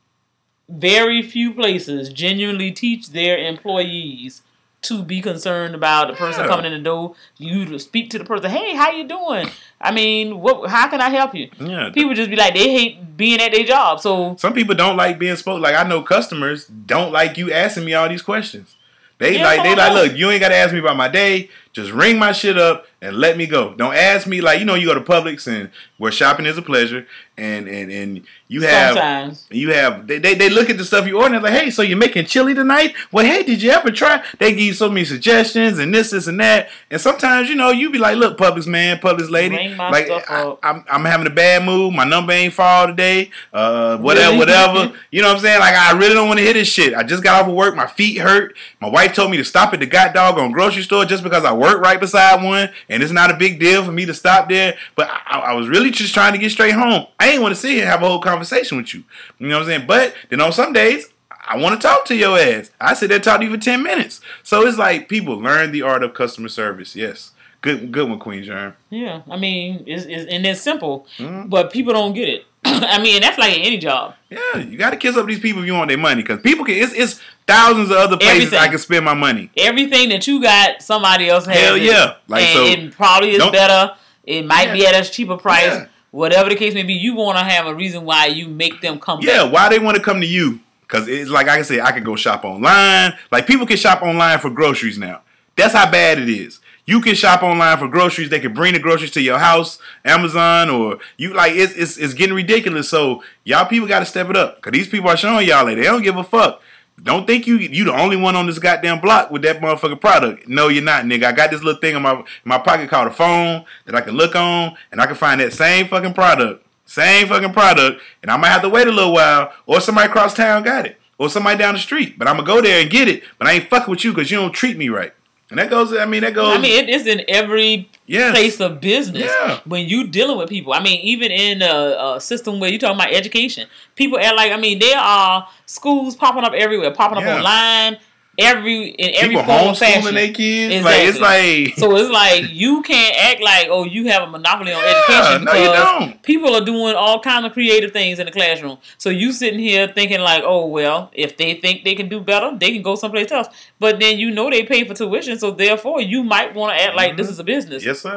very few places genuinely teach their employees to be concerned about the person yeah. coming in the door. You to speak to the person. Hey, how you doing? I mean, what? How can I help you? Yeah. People just be like, they hate being at their job. So some people don't like being spoke. Like I know customers don't like you asking me all these questions. They yeah, like they like look. You ain't got to ask me about my day. Just ring my shit up and let me go. Don't ask me like you know you go to Publix and where shopping is a pleasure and and, and you have Sometimes. you have they, they they look at the stuff you order and they're like, hey, so you're making chili tonight? Well, hey, did you ever try? They give you so many suggestions and this this and that. And sometimes you know you be like, look, Publix man, Publix lady, ring my like stuff I, up. I'm I'm having a bad mood. My number ain't fall today. Uh, whatever, whatever. You know what I'm saying? Like I really don't want to hear this shit. I just got off of work. My feet hurt. My wife told me to stop at the god doggone grocery store just because I work right beside one, and it's not a big deal for me to stop there. But I, I was really just trying to get straight home. I ain't want to sit here and have a whole conversation with you. You know what I'm saying? But then on some days, I want to talk to your ass. I sit there and talk to you for ten minutes. So it's like people learn the art of customer service. Yes. Good good one, Queen Germ. Yeah. I mean, it's, it's, and it's simple, mm-hmm. but people don't get it. I mean, that's like in any job. Yeah, you got to kiss up these people if you want their money, because people can. It's, it's thousands of other places Everything. I can spend my money. Everything that you got, somebody else has. Hell yeah, it, like and so. It probably is better. It might yeah. be at a cheaper price. Yeah. Whatever the case may be, you want to have a reason why you make them come. Yeah, back. why they want to come to you? Because it's like I can say, I can go shop online. Like people can shop online for groceries now. That's how bad it is. You can shop online for groceries. They can bring the groceries to your house, Amazon, or you like it's it's, it's getting ridiculous. So y'all people got to step it up, because these people are showing y'all like they don't give a fuck. Don't think you you the only one on this goddamn block with that motherfucking product. No, you're not, nigga. I got this little thing in my in my pocket called a phone that I can look on, and I can find that same fucking product, same fucking product, and I might have to wait a little while, or somebody across town got it, or somebody down the street. But I'm gonna go there and get it. But I ain't fucking with you because you don't treat me right. And that goes, I mean, that goes. I mean, it is in every yes. place of business. Yeah. When you dealing with people. I mean, even in a, a system where you talking about education, people act like, I mean, there are schools popping up everywhere, popping up yeah. online, every in every people form of fashion. Homeschooling their kids. Exactly. Like, it's like. So it's like, you can't act like, oh, you have a monopoly on yeah, education. No, you don't. People are doing all kinds of creative things in the classroom. So you sitting here thinking like, oh, well, if they think they can do better, they can go someplace else. But then you know they pay for tuition, so therefore you might want to act like mm-hmm. this is a business. Yes, sir.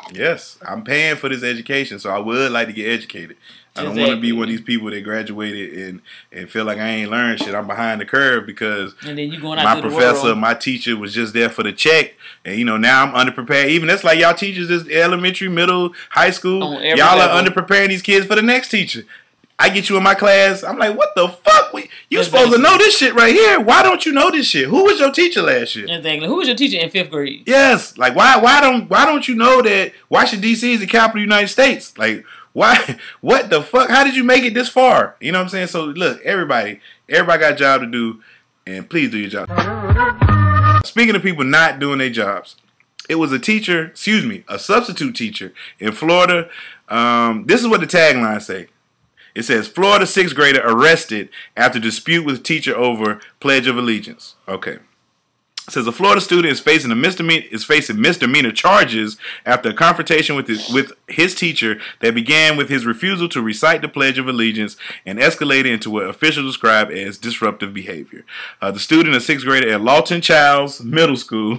Yes, I'm paying for this education, so I would like to get educated. I don't Exactly. want to be one of these people that graduated and, and feel like I ain't learned shit. I'm behind the curve because And then you going out my to the professor, world. my teacher was just there for the check. And, you know, now I'm underprepared. Even that's like y'all teachers is elementary, middle, high school. On every Y'all level. are underpreparing these kids for the next teacher. I get you in my class. I'm like, what the fuck? We, you Exactly. supposed to know this shit right here. Why don't you know this shit? Who was your teacher last year? Exactly. Who was your teacher in fifth grade? Yes, like why why don't why don't you know that Washington D C is the capital of the United States? Like why what the fuck? How did you make it this far? You know what I'm saying? So look, everybody, everybody got a job to do, and please do your job. Speaking of people not doing their jobs, it was a teacher, excuse me, a substitute teacher in Florida. Um, this is what the tagline say. It says Florida sixth grader arrested after dispute with teacher over Pledge of Allegiance. Okay. It says a Florida student is facing a misdemeanor is facing misdemeanor charges after a confrontation with his with his teacher that began with his refusal to recite the Pledge of Allegiance and escalated into what officials describe as disruptive behavior. Uh, the student, a sixth grader at Lawton Childs Middle School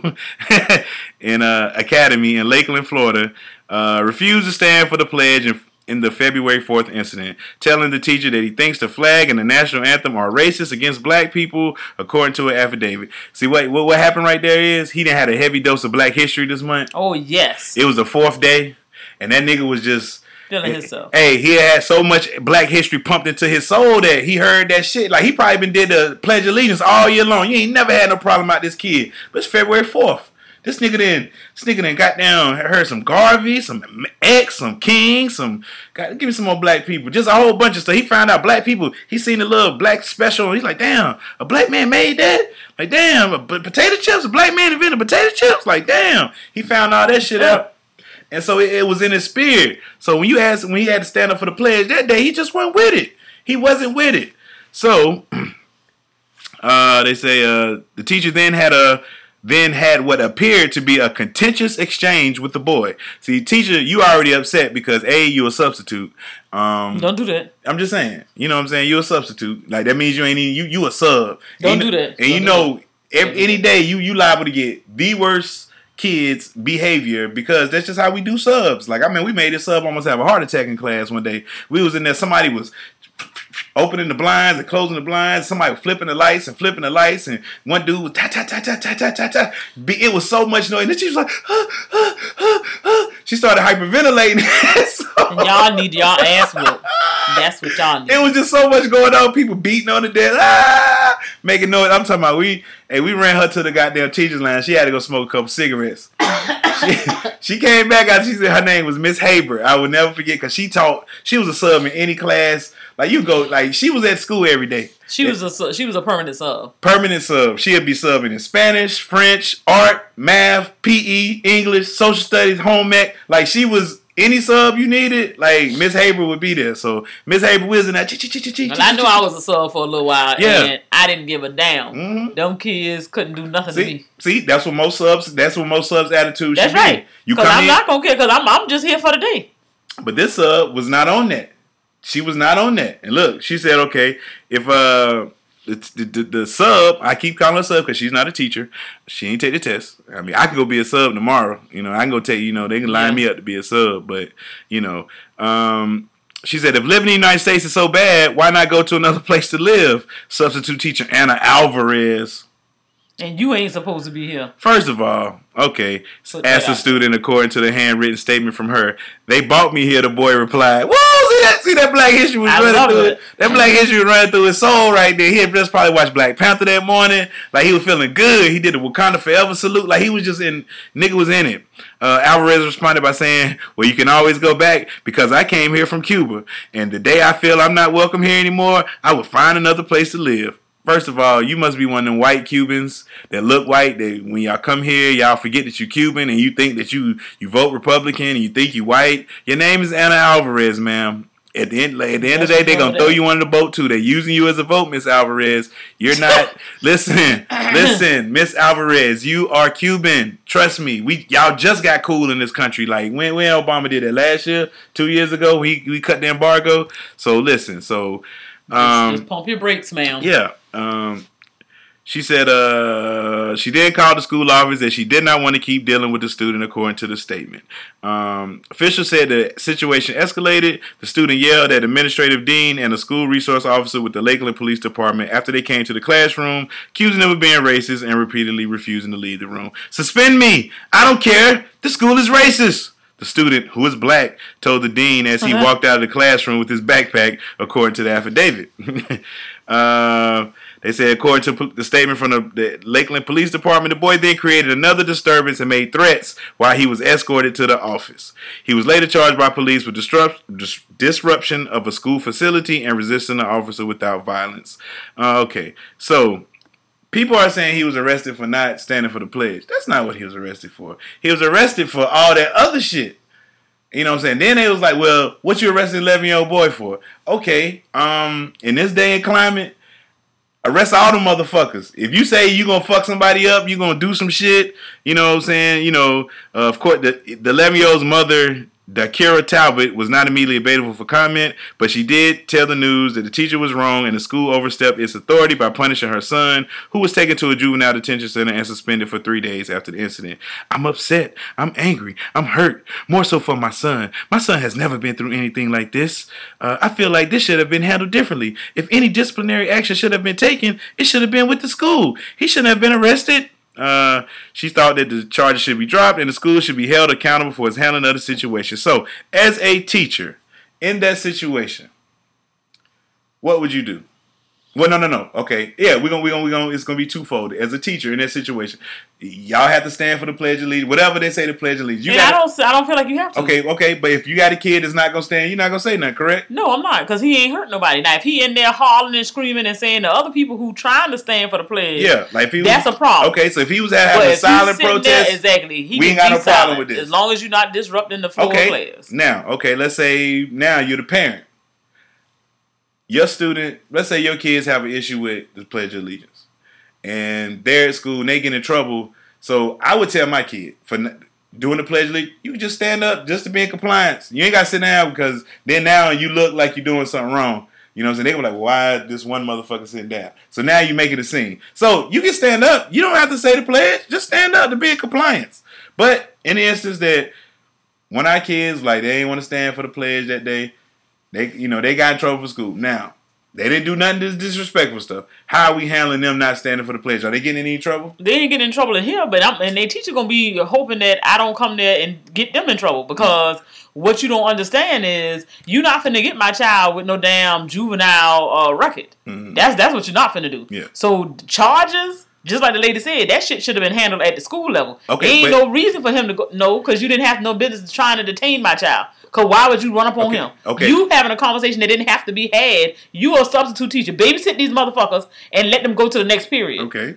in uh, Academy in Lakeland, Florida, uh, refused to stand for the pledge and in the February fourth incident, telling the teacher that he thinks the flag and the national anthem are racist against black people, according to an affidavit. See, what what, what happened right there is he done had a heavy dose of black history this month. Oh, yes. It was the fourth day, and that nigga was just... Feeling himself. Hey, he had so much black history pumped into his soul that he heard that shit. Like, he probably been did the Pledge of Allegiance all year long. You ain't never had no problem about this kid. But it's February fourth. This nigga then, this nigga then got down, heard some Garvey, some X, some King, some, got, give me some more black people. Just a whole bunch of stuff. He found out black people, he seen the little black special, and he's like, damn, a black man made that? Like, damn, a, a potato chips, a black man invented potato chips? Like, damn. He found all that shit out. And so it, it was in his spirit. So when you asked, when he had to stand up for the pledge that day, he just went with it. He wasn't with it. So, uh, they say uh, the teacher then had a, then had what appeared to be a contentious exchange with the boy. See, teacher, you already upset because A, you a substitute. Um, Don't do that. I'm just saying. You know what I'm saying? You a substitute. Like, that means you ain't even, you, you a sub. Don't and do you, that. And Don't you do know, that. every, any day you, you liable to get the worst kids' behavior because that's just how we do subs. Like, I mean, we made this sub almost have a heart attack in class one day. We was in there, somebody was opening the blinds and closing the blinds. Somebody was flipping the lights and flipping the lights, and one dude was ta ta ta ta ta ta ta ta. It was so much noise, and she was like, ah, ah, ah, ah. She started hyperventilating. So, And y'all need y'all ass whooped. That's what y'all need. it was just so much going on. People beating on the desk, ah, making noise. I'm talking about we. Hey, we ran her to the goddamn teacher's lounge. She had to go smoke a couple cigarettes. she, she came back out. She said her name was Miss Haber. I will never forget because she taught. She was a sub in any class. Like you go, like she was at school every day. She was a su- she was a permanent sub. Permanent sub. She'd be subbing in Spanish, French, art, math, P E, English, social studies, home ec. Like she was any sub you needed. Like Miss Haber would be there. So Miss Haber was in that. And I knew I was a sub for a little while, Yeah. and I didn't give a damn. Mhm. Them kids couldn't do nothing to See, me. see, that's what most subs. That's what most subs' attitude That's should right. be. You Because come I'm in, not gonna care. Because I'm I'm just here for the day. but this sub was not on that. She was not on that. And look, she said, okay, if uh the the, the, the sub, I keep calling her sub because she's not a teacher. She ain't take the test. I mean, I can go be a sub tomorrow. You know, I can go take. You know, they can line Yeah. me up to be a sub. But you know, um, she said, if living in the United States is so bad, why not go to another place to live? Substitute teacher Anna Alvarez. And you ain't supposed to be here. First of all, okay, Put as that a out. student, according to the handwritten statement from her, they bought me here, the boy replied. Whoa, see that, see that black history was I running love through it. it. That black history was running through his soul right there. He had just probably watched Black Panther that morning. Like, he was feeling good. He did the Wakanda Forever salute. Like, he was just in, nigga was in it. Uh, Alvarez responded by saying, well, you can always go back because I came here from Cuba. And the day I feel I'm not welcome here anymore, I will find another place to live. First of all, you must be one of them white Cubans that look white. That when y'all come here, y'all forget that you're Cuban and you think that you, you vote Republican and you think you white. Your name is Anna Alvarez, ma'am. At the end, at the end of the day, they're gonna throw you under the boat too. They're using you as a vote, Miss Alvarez. You're not. listen, listen, Miss Alvarez. You are Cuban. Trust me. We y'all just got cool in this country. Like when when Obama did it last year, two years ago, we we cut the embargo. So listen, so. Um, just, just pump your brakes, ma'am. Yeah. Um, She said uh, she then called the school office that she did not want to keep dealing with the student, according to the statement. Um, officials said the situation escalated. The student yelled at administrative dean and a school resource officer with the Lakeland Police Department after they came to the classroom, accusing them of being racist and repeatedly refusing to leave the room. Suspend me! I don't care! The school is racist! The student, who is black, told the dean as he uh-huh. walked out of the classroom with his backpack, according to the affidavit. uh, they said, according to the statement from the, the Lakeland Police Department, the boy then created another disturbance and made threats while he was escorted to the office. He was later charged by police with disrupt, dis- disruption of a school facility and resisting the officer without violence. Uh, okay, so people are saying he was arrested for not standing for the pledge. That's not what he was arrested for. He was arrested for all that other shit. You know what I'm saying? Then they was like, well, what you arresting an eleven-year-old boy for? Okay, um, in this day and climate, arrest all them motherfuckers. If you say you gonna fuck somebody up, you gonna do some shit, you know what I'm saying? You know, uh, of course, the the eleven-year-old's mother, Dakira Talbot, was not immediately available for comment, but she did tell the news that the teacher was wrong and the school overstepped its authority by punishing her son, who was taken to a juvenile detention center and suspended for three days after the incident. I'm upset. I'm angry. I'm hurt. More so for my son. My son has never been through anything like this. Uh, I feel like this should have been handled differently. If any disciplinary action should have been taken, it should have been with the school. He shouldn't have been arrested. Uh, she thought that the charges should be dropped and the school should be held accountable for its handling of the situation. So, as a teacher in that situation, what would you do? Well, no, no, no. Okay, yeah, we're gonna, we're gonna, we're gonna. It's gonna be twofold. As a teacher in that situation, y'all have to stand for the Pledge of Allegiance. Whatever they say, the Pledge of Allegiance. You and gotta, I don't, I don't feel like you have to. Okay, okay, but if you got a kid that's not gonna stand, you're not gonna say nothing, correct? No, I'm not, because he ain't hurt nobody. Now, if he in there hollering and screaming and saying to other people who trying to stand for the pledge, yeah, like if he was, that's a problem. Okay, so if he was having a silent protest, there, exactly, he we ain't got no silent, problem with this, as long as you're not disrupting the flow okay. of players. Now, okay, let's say now you're the parent. Your student, let's say your kids have an issue with the Pledge of Allegiance, and they're at school and they get in trouble. So I would tell my kid, for doing the Pledge of Allegiance, you can just stand up just to be in compliance. You ain't got to sit down, because then now you look like you're doing something wrong. You know what I'm saying? They were like, well, why is this one motherfucker sitting down? So now you make it a scene. So you can stand up. You don't have to say the pledge. Just stand up to be in compliance. But in the instance that one of our kids, like, they didn't want to stand for the pledge that day, They, you know, they got in trouble for school. Now, they didn't do nothing dis- disrespectful stuff. How are we handling them not standing for the pledge? Are they getting in any trouble? They ain't getting in trouble in here, but I'm, and their teacher gonna be hoping that I don't come there and get them in trouble, because mm-hmm. what you don't understand is you're not finna get my child with no damn juvenile uh, record. Mm-hmm. That's that's what you're not finna do. Yeah. So charges, just like the lady said, that shit should have been handled at the school level. Okay, there ain't but, no reason for him to go. No, because you didn't have no business trying to detain my child. Because why would you run up on okay, him? Okay. You having a conversation that didn't have to be had. You a substitute teacher. Babysit these motherfuckers and let them go to the next period. Okay.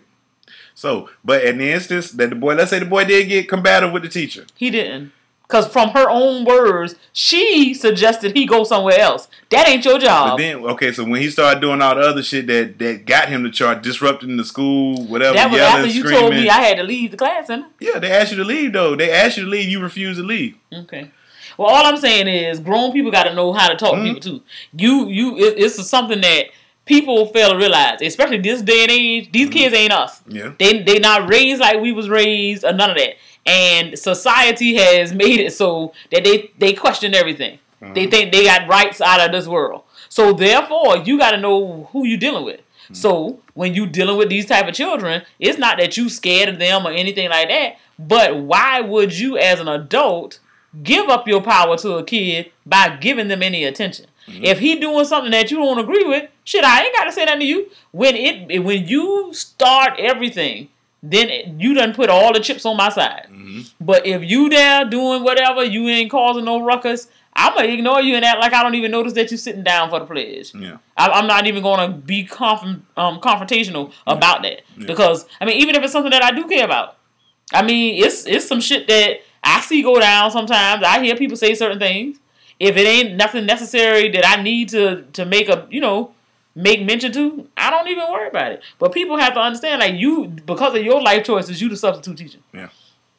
So, but in the instance that the boy, let's say the boy did get combative with the teacher. He didn't. Because from her own words, she suggested he go somewhere else. That ain't your job. But then, okay, so when he started doing all the other shit that, that got him to charge, disrupting the school, whatever, that was yelling, after you screaming. told me I had to leave the class, isn't it? Yeah, they asked you to leave, though. They asked you to leave. You refused to leave. Okay. Well, all I'm saying is grown people got to know how to talk mm-hmm. to people, too. You, you, it, it's something that people fail to realize, especially this day and age. These mm-hmm. kids ain't us. Yeah. They they not raised like we was raised, or none of that. And society has made it so that they, they question everything. Mm-hmm. They think they got rights out of this world. So therefore, you got to know who you dealing with. Mm-hmm. So when you dealing with these type of children, it's not that you scared of them or anything like that. But why would you, as an adult, give up your power to a kid by giving them any attention? Mm-hmm. If he doing something that you don't agree with, shit, I ain't got to say nothing to you. When it when you start everything, then it, you done put all the chips on my side. Mm-hmm. But if you there doing whatever, you ain't causing no ruckus, I'm going to ignore you and act like I don't even notice that you sitting down for the pledge. Yeah. I, I'm not even going to be conf- um, confrontational yeah. about that. Yeah. Because, I mean, even if it's something that I do care about. I mean, it's it's some shit that I see go down sometimes. I hear people say certain things. If it ain't nothing necessary that I need to, to make a, you know, make mention to, I don't even worry about it. But people have to understand, like, you, because of your life choices, you the substitute teacher. Yeah.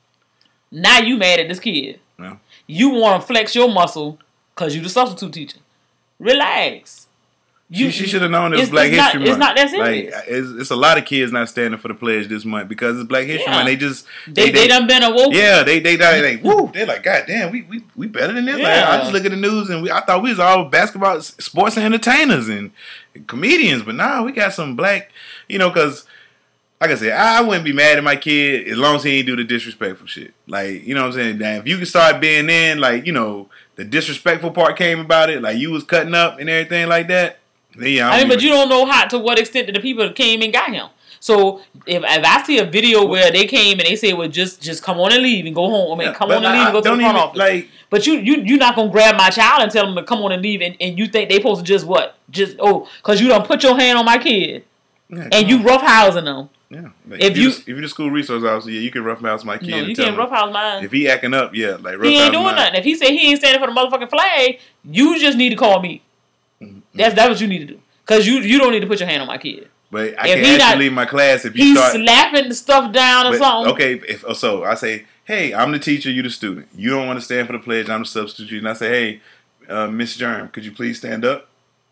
Now you mad at this kid. Yeah. You want to flex your muscle because you the substitute teacher. Relax. You, she she should have known it was it's, Black it's History not, Month. It's not that serious. Like, it's, it's a lot of kids not standing for the pledge this month because it's Black History Yeah. Month. They just They, they, they, they done been awoke. yeah they they they like woo they're like God damn we we, we better than this. Like, Yeah. I just look at the news and we, I thought we was all basketball sports and entertainers and comedians, but now nah, we got some black, you know, because like I said, I wouldn't be mad at my kid as long as he ain't do the disrespectful shit. Like, you know what I'm saying? Now, if you can start being in, like, you know, the disrespectful part came about it, like you was cutting up and everything like that. Then yeah, I mean, but you don't know how to what extent that the people came and got him. So if, if I see a video where they came and they say, "Well, just just come on and leave and go home," I mean, Yeah, come but on and I- leave and go I to the don't front even, office. like- but you you you're not gonna grab my child and tell them to come on and leave, and, and you think they supposed to just what? Just oh, because you don't put your hand on my kid Yeah, and you roughhousing them. Yeah. Like, If if, you- you, if you're the school resource officer, yeah, you can roughhouse my kid. No, and you tell can't him- roughhouse mine. If he acting up, yeah, like roughhouse He ain't doing mine. nothing. If he say he ain't standing for the motherfucking flag, you just need to call me. Mm-hmm. That's that's what you need to do. Cause you you don't need to put your hand on my kid. But I If can he actually not- leave my class if you He's start. slapping the stuff down or But, something. okay, if so, I say, hey, I'm the teacher, you the student. You don't want to stand for the pledge. I'm the substitute. And I say, hey, uh, Miss Germ, could you please stand up?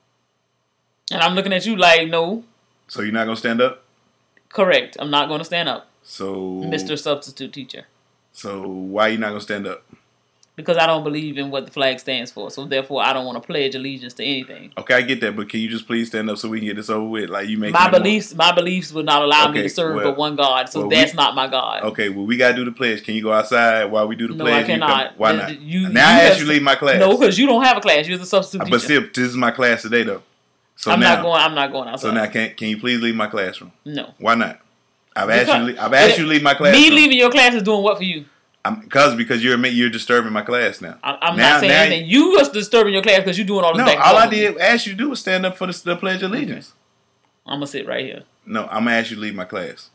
And I'm looking at you like, no, So you're not gonna stand up? correct. I'm not going to stand up, So Mister Substitute Teacher, So why you not gonna stand up? because I don't believe in what the flag stands for. So therefore, I don't want to pledge allegiance to anything. Okay, I get that, but can you just please stand up so we can get this over with? Like you make My beliefs, my beliefs would not allow me Okay, to serve well- but one God. So well, that's we- not my God. Okay, well we gotta do the pledge. Can you go outside while we do the No, pledge? I You come- cannot. Why The- not? the- you- now you I ask have- you to leave my class. No, because you don't have a class. You're the substitute but teacher. still, this is my class today though. So I'm now, not going. I'm not going outside. So now, can can you please leave my classroom? No. Why not? I've Because- asked you. to- I've asked you to leave my classroom. Me leaving your class is doing what for you? I'm, because because you're ma- you're disturbing my class now. I, I'm Now- not saying now- anything. You was disturbing your class because you're doing all this No, back and all I forth. did ask you to do was stand up for the, the pledge of allegiance. I'm gonna sit right here. No, I'm gonna ask you to leave my class.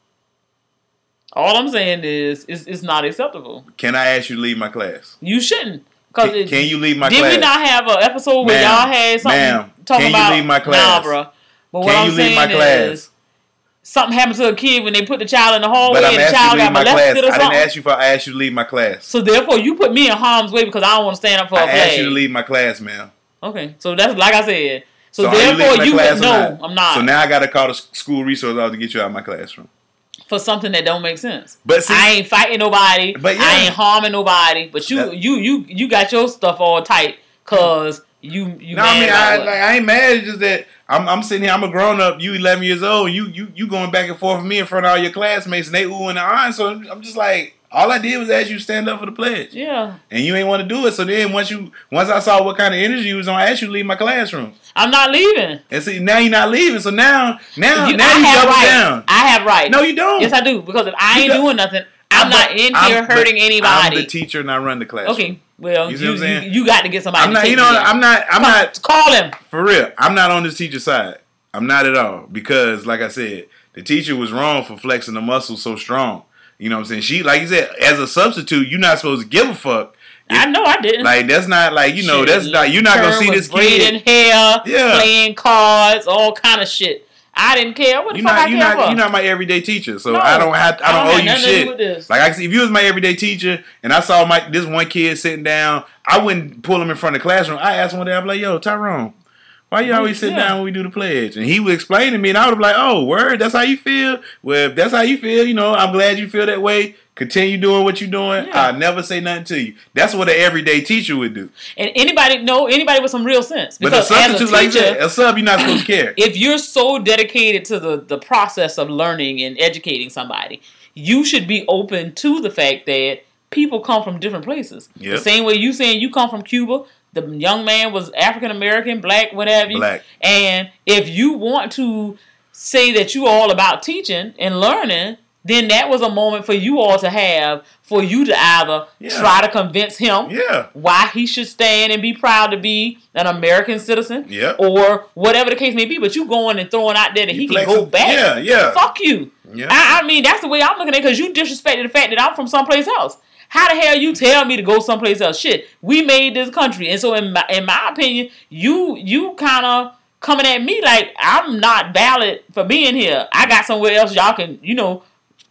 All I'm saying is, it's, it's not acceptable. Can I ask you to leave my class? You shouldn't. Cause Can, it, can you leave my did class? we not have an episode where Ma'am, y'all had something ma'am, talking can you about? leave my Nah, class? bro. But what Can I'm you leave saying my class? is, something happened to a kid when they put the child in the hallway But I'm and the asking child you to got leave my class. molested or I didn't something. ask you for. I asked you to leave my class. So therefore, you put me in harm's way because I don't want to stand up for a I flag. asked you to leave my class, ma'am. Okay, so that's like I said. So, are you therefore, leaving my you, class or no, not? I'm not. So now I got to call the school resource officer to get you out of my classroom. For something that don't make sense. But see, I ain't fighting nobody. But yeah. I ain't harming nobody. But you, That- you, you, you got your stuff all tight because you, you. no, mad I mean, about I, what? like, I ain't mad. It's just that I'm, I'm sitting here. I'm a grown up. You eleven years old. You, you, you going back and forth with me in front of all your classmates, and they ooh and ahhing. So I'm just like, all I did was ask you to stand up for the pledge, Yeah, and you ain't want to do it. So then once you, once I saw what kind of energy you was on, I asked you to leave my classroom. I'm not leaving. And see, now you're not leaving. So now, now, You, now I you have double rights. down. I have rights. No, you don't. Yes, I do. Because if I You ain't don't. doing nothing, I'm, I'm not but- in I'm- here but hurting anybody. I'm the teacher and I run the classroom. Okay, well, You you see what I'm you, saying? you got to get somebody. I'm to not. take You know, me in. I'm not. I'm Come- not. Call him. For real, I'm not on this teacher's side. I'm not at all. Because, like I said, the teacher was wrong for flexing the muscle so strong. You know what I'm saying? She, like you said, as a substitute, you're not supposed to give a fuck. I know I didn't. Like, that's not, like, you know, Shit, that's not, you're not going to Kern see was this braiding kid. hair, Yeah. playing cards, all kind of shit. I didn't care. What the You're fuck not, I you're care not, for? you're not my everyday teacher. So No, I don't have, to, I I don't, don't owe have you nothing to do shit. with this. Like, I said, if you was my everyday teacher and I saw my this one kid sitting down, I wouldn't pull him in front of the classroom. I asked him one day, I'd be like, yo, Tyrone, why you always sit Yeah. down when we do the pledge? And he would explain to me, and I would be like, oh, word, that's how you feel? Well, if that's how you feel, you know, I'm glad you feel that way. Continue doing what you're doing. Yeah. I'll never say nothing to you. That's what an everyday teacher would do. And anybody, no, anybody with some real sense. But a Because as a substitute, like you teacher, said, a sub, you're not supposed to care. if you're so dedicated to the, the process of learning and educating somebody, you should be open to the fact that people come from different places. Yep. The same way you saying you come from Cuba, the young man was African American, black, whatever. Black. And if you want to say that you all about teaching and learning, then that was a moment for you all to have for you to either Yeah. try to convince him Yeah. why he should stand and be proud to be an American citizen, Yep. or whatever the case may be. But you going and throwing out there that You he can flexing- go back. Yeah, yeah. Fuck you. Yeah. I, I mean, that's the way I'm looking at it, because you disrespected the fact that I'm from someplace else. How the hell you tell me to go someplace else? Shit, we made this country, and so in my in my opinion, you you kind of coming at me like I'm not valid for being here. I got somewhere else y'all can, you know,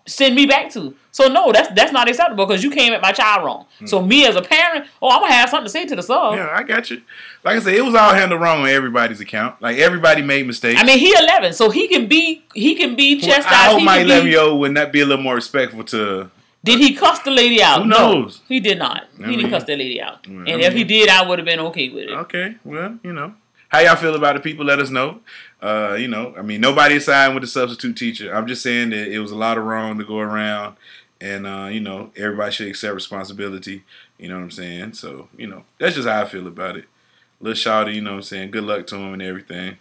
send me back to. So no, that's that's not acceptable because you came at my child wrong. Mm. So me as a parent, oh, I'm gonna have something to say to the sub. Yeah, I got you. Like I said, it was all handled wrong on everybody's account. Like everybody made mistakes. I mean, he eleven, so he can be he can be chastised. Well, I hope he my eleven be, year old would not be a little more respectful to. Did he cuss the lady out? Who knows? No, he did not. He I mean, didn't cuss that lady out. I and mean, if he did, I would have been okay with it. Okay, well, you know. How y'all feel about it? People let us know. Uh, you know, I mean, nobody is siding with the substitute teacher. I'm just saying that it was a lot of wrong to go around. And, uh, you know, everybody should accept responsibility. You know what I'm saying? So, you know, that's just how I feel about it. Little shawty, you know what I'm saying? Good luck to him and everything.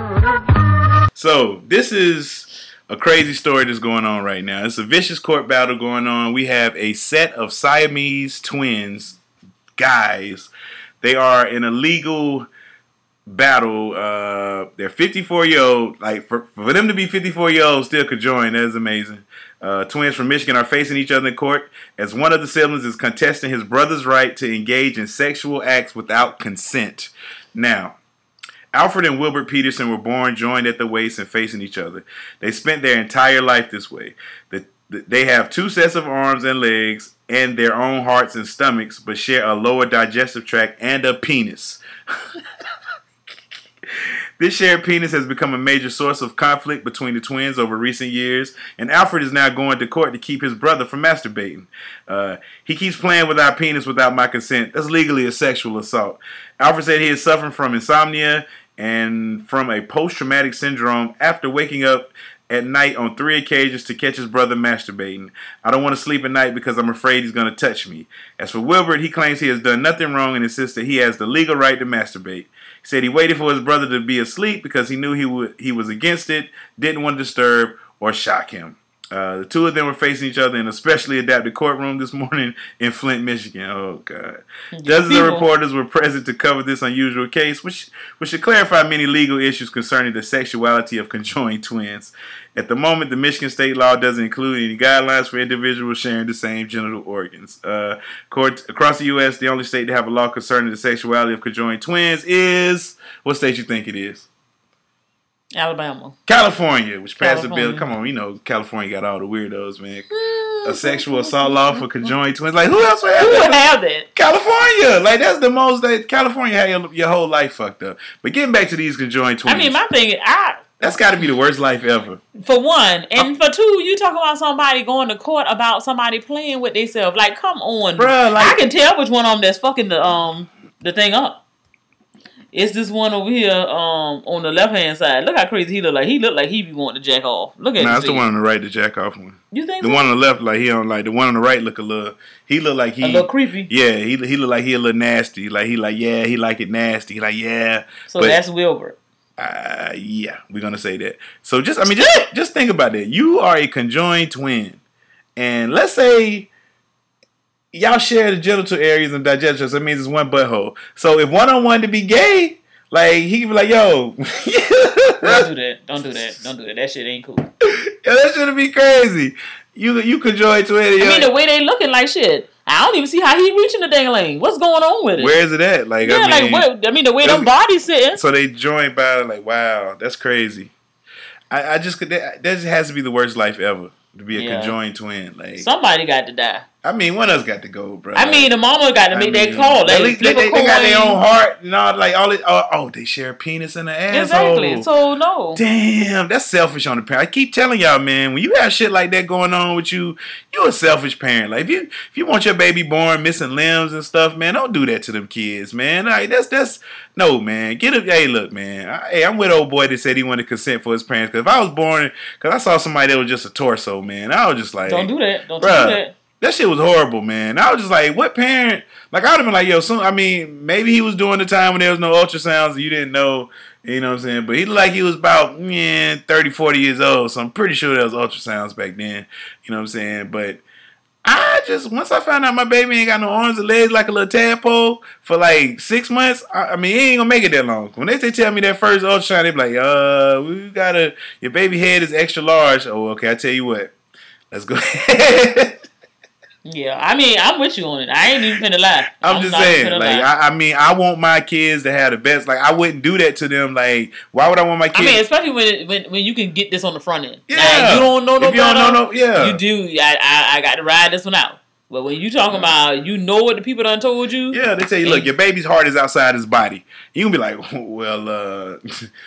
So, this is a crazy story that's going on right now. It's a vicious court battle going on. We have a set of Siamese twins, guys. They are in a legal battle. Uh, they're fifty-four year old. Like, for, for them to be fifty-four year old still could join. That is amazing. Uh, twins from Michigan are facing each other in court as one of the siblings is contesting his brother's right to engage in sexual acts without consent. Now, Alfred and Wilbert Peterson were born joined at the waist and facing each other. They spent their entire life this way. The, the, they have two sets of arms and legs and their own hearts and stomachs, but share a lower digestive tract and a penis. This shared penis has become a major source of conflict between the twins over recent years, and Alfred is now going to court to keep his brother from masturbating. Uh, he keeps playing with our penis without my consent. That's legally a sexual assault. Alfred said he is suffering from insomnia and from a post-traumatic syndrome after waking up at night on three occasions to catch his brother masturbating. I don't want to sleep at night because I'm afraid he's going to touch me. As for Wilbert, he claims he has done nothing wrong and insists that he has the legal right to masturbate. He said he waited for his brother to be asleep because he knew he would he was against it, didn't want to disturb or shock him. Uh, the two of them were facing each other in a specially adapted courtroom this morning in Flint, Michigan. Oh, God. Dozens of reporters were present to cover this unusual case, which, which should clarify many legal issues concerning the sexuality of conjoined twins. At the moment, the Michigan state law doesn't include any guidelines for individuals sharing the same genital organs. Uh, court, across the U S, the only state to have a law concerning the sexuality of conjoined twins is... What state you think it is? Alabama. California, which passed a California. bill. Come on, you know, California got all the weirdos, man. A sexual assault law for conjoined twins. Like, who else would have Who that? would have that? California. Like, that's the most that California had your, your whole life fucked up. But getting back to these conjoined twins. I mean, my thing is, I... That's got to be the worst life ever. For one. And for two, you talk about somebody going to court about somebody playing with themselves. Like, come on. Bruh, like... I can tell which one of them that's fucking the, um, the thing up. It's this one over here um, on the left-hand side. Look how crazy he look like. He look like he be wanting to jack off. Look at Nah, him. that's the one on the right, the jack off one. You think The so? one on the left, like, he don't like. The one on the right look a little... He look like he... A little creepy. Yeah, he he look like he a little nasty. Like, he like, yeah, he like it nasty. He like, yeah. So but, that's Wilbert. Uh, yeah, we're going to say that. So just, I mean, just, just think about that. You are a conjoined twin. And let's say... Y'all share the genital areas and digestive tracts. That means it's one butthole. So if one on one to be gay... Like, he can be like, yo. Don't do that. Don't do that. Don't do that. That shit ain't cool. Yo, that should be crazy. You you could join Twitter. I mean, the way they looking like shit. I don't even see how he reaching the dang lane. What's going on with it? Where is it at? Like, yeah, I mean, like, where, I mean, the way them bodies sitting. So they joined by, like, wow, that's crazy. I, I just could, that, that just has to be the worst life ever, to be a Yeah. conjoined twin. Like, Somebody got to die. I mean, one of us got to go, bro. I mean, the mama got to I make mean, that call. They, at least they, they, they got their own heart and all, like, all it, oh, oh, they share a penis and an asshole. Exactly. So, no. Damn, that's selfish on the parent. I keep telling y'all, man, when you have shit like that going on with you, you a selfish parent. Like, if you if you want your baby born missing limbs and stuff, man, don't do that to them kids, man. Like, that's that's no, man. Get it. Hey, look, man. I, hey, I'm with old boy that said he wanted consent for his parents. Because if I was born, because I saw somebody that was just a torso, man, I was just like, Don't do that. Don't bruh, do that. that shit was horrible, man. I was just like, what parent? Like, I would have been like, yo, soon, I mean, maybe he was doing the time when there was no ultrasounds and you didn't know, you know what I'm saying? But he looked like he was about, yeah, thirty, forty years old. So I'm pretty sure there was ultrasounds back then, you know what I'm saying? But I just, once I found out my baby ain't got no arms or legs like a little tadpole for like six months, I, I mean, he ain't gonna make it that long. When they, they tell me that first ultrasound, they be like, uh, we gotta, your baby head is extra large. Oh, okay, I tell you what, let's go ahead. Yeah, I mean, I'm with you on it. I ain't even finna lie. I'm, I'm just not saying, even finna like, lie. I, I mean, I want my kids to have the best. Like, I wouldn't do that to them. Like, why would I want my kids? I mean, especially when it, when when you can get this on the front end. Yeah, now, you don't know no if you better. don't know no, yeah, you do. I, I I got to ride this one out. But when you talking about, you know what the people done told you. Yeah, they tell you, look, your baby's heart is outside his body. You can be like, well, uh,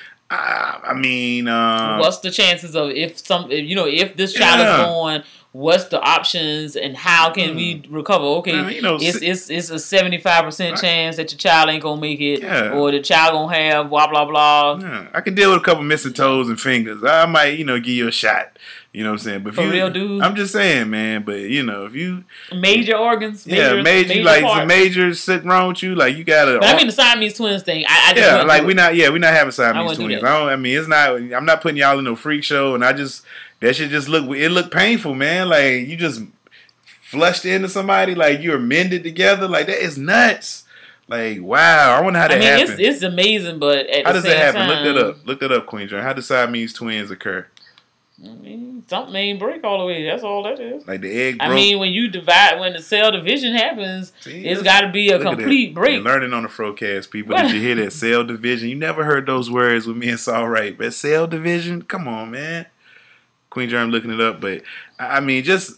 I, I mean, uh, what's the chances of if some, if, you know, if this child yeah. is born? What's the options and how can mm. we recover? Okay, uh, you know, it's it's it's a seventy five percent chance that your child ain't gonna make it, yeah. or the child gonna have blah blah blah. Yeah. I can deal with a couple missing toes and fingers. I might, you know, give you a shot. You know what I'm saying? But For if you, real, dude. I'm just saying, man. But you know, if you major organs, major, yeah, major, major like parts. some major shit wrong with you, like you gotta. But I mean the Siamese twins thing. I, I just yeah, like we not, yeah, we not having Siamese I twins. I don't. I mean, it's not. I'm not putting y'all in no freak show, and I just. That shit just look, it look painful, man. Like, you just flushed into somebody, like, you're mended together. Like, that is nuts. Like, wow. I wonder how that I mean, happens. It's, it's amazing, but at how the does same that happen? time, Look that up. Look that up, Queen John. How do Siamese twins occur? I mean, something ain't break all the way. That's all that is. Like the egg broke. I mean, when you divide, when the cell division happens, See, it's got to be a complete break. You're learning on the Frocast, people. Did you hear that? Cell division. You never heard those words with me and Saul Wright. But cell division? Come on, man. Queen Germ looking it up, but I mean, just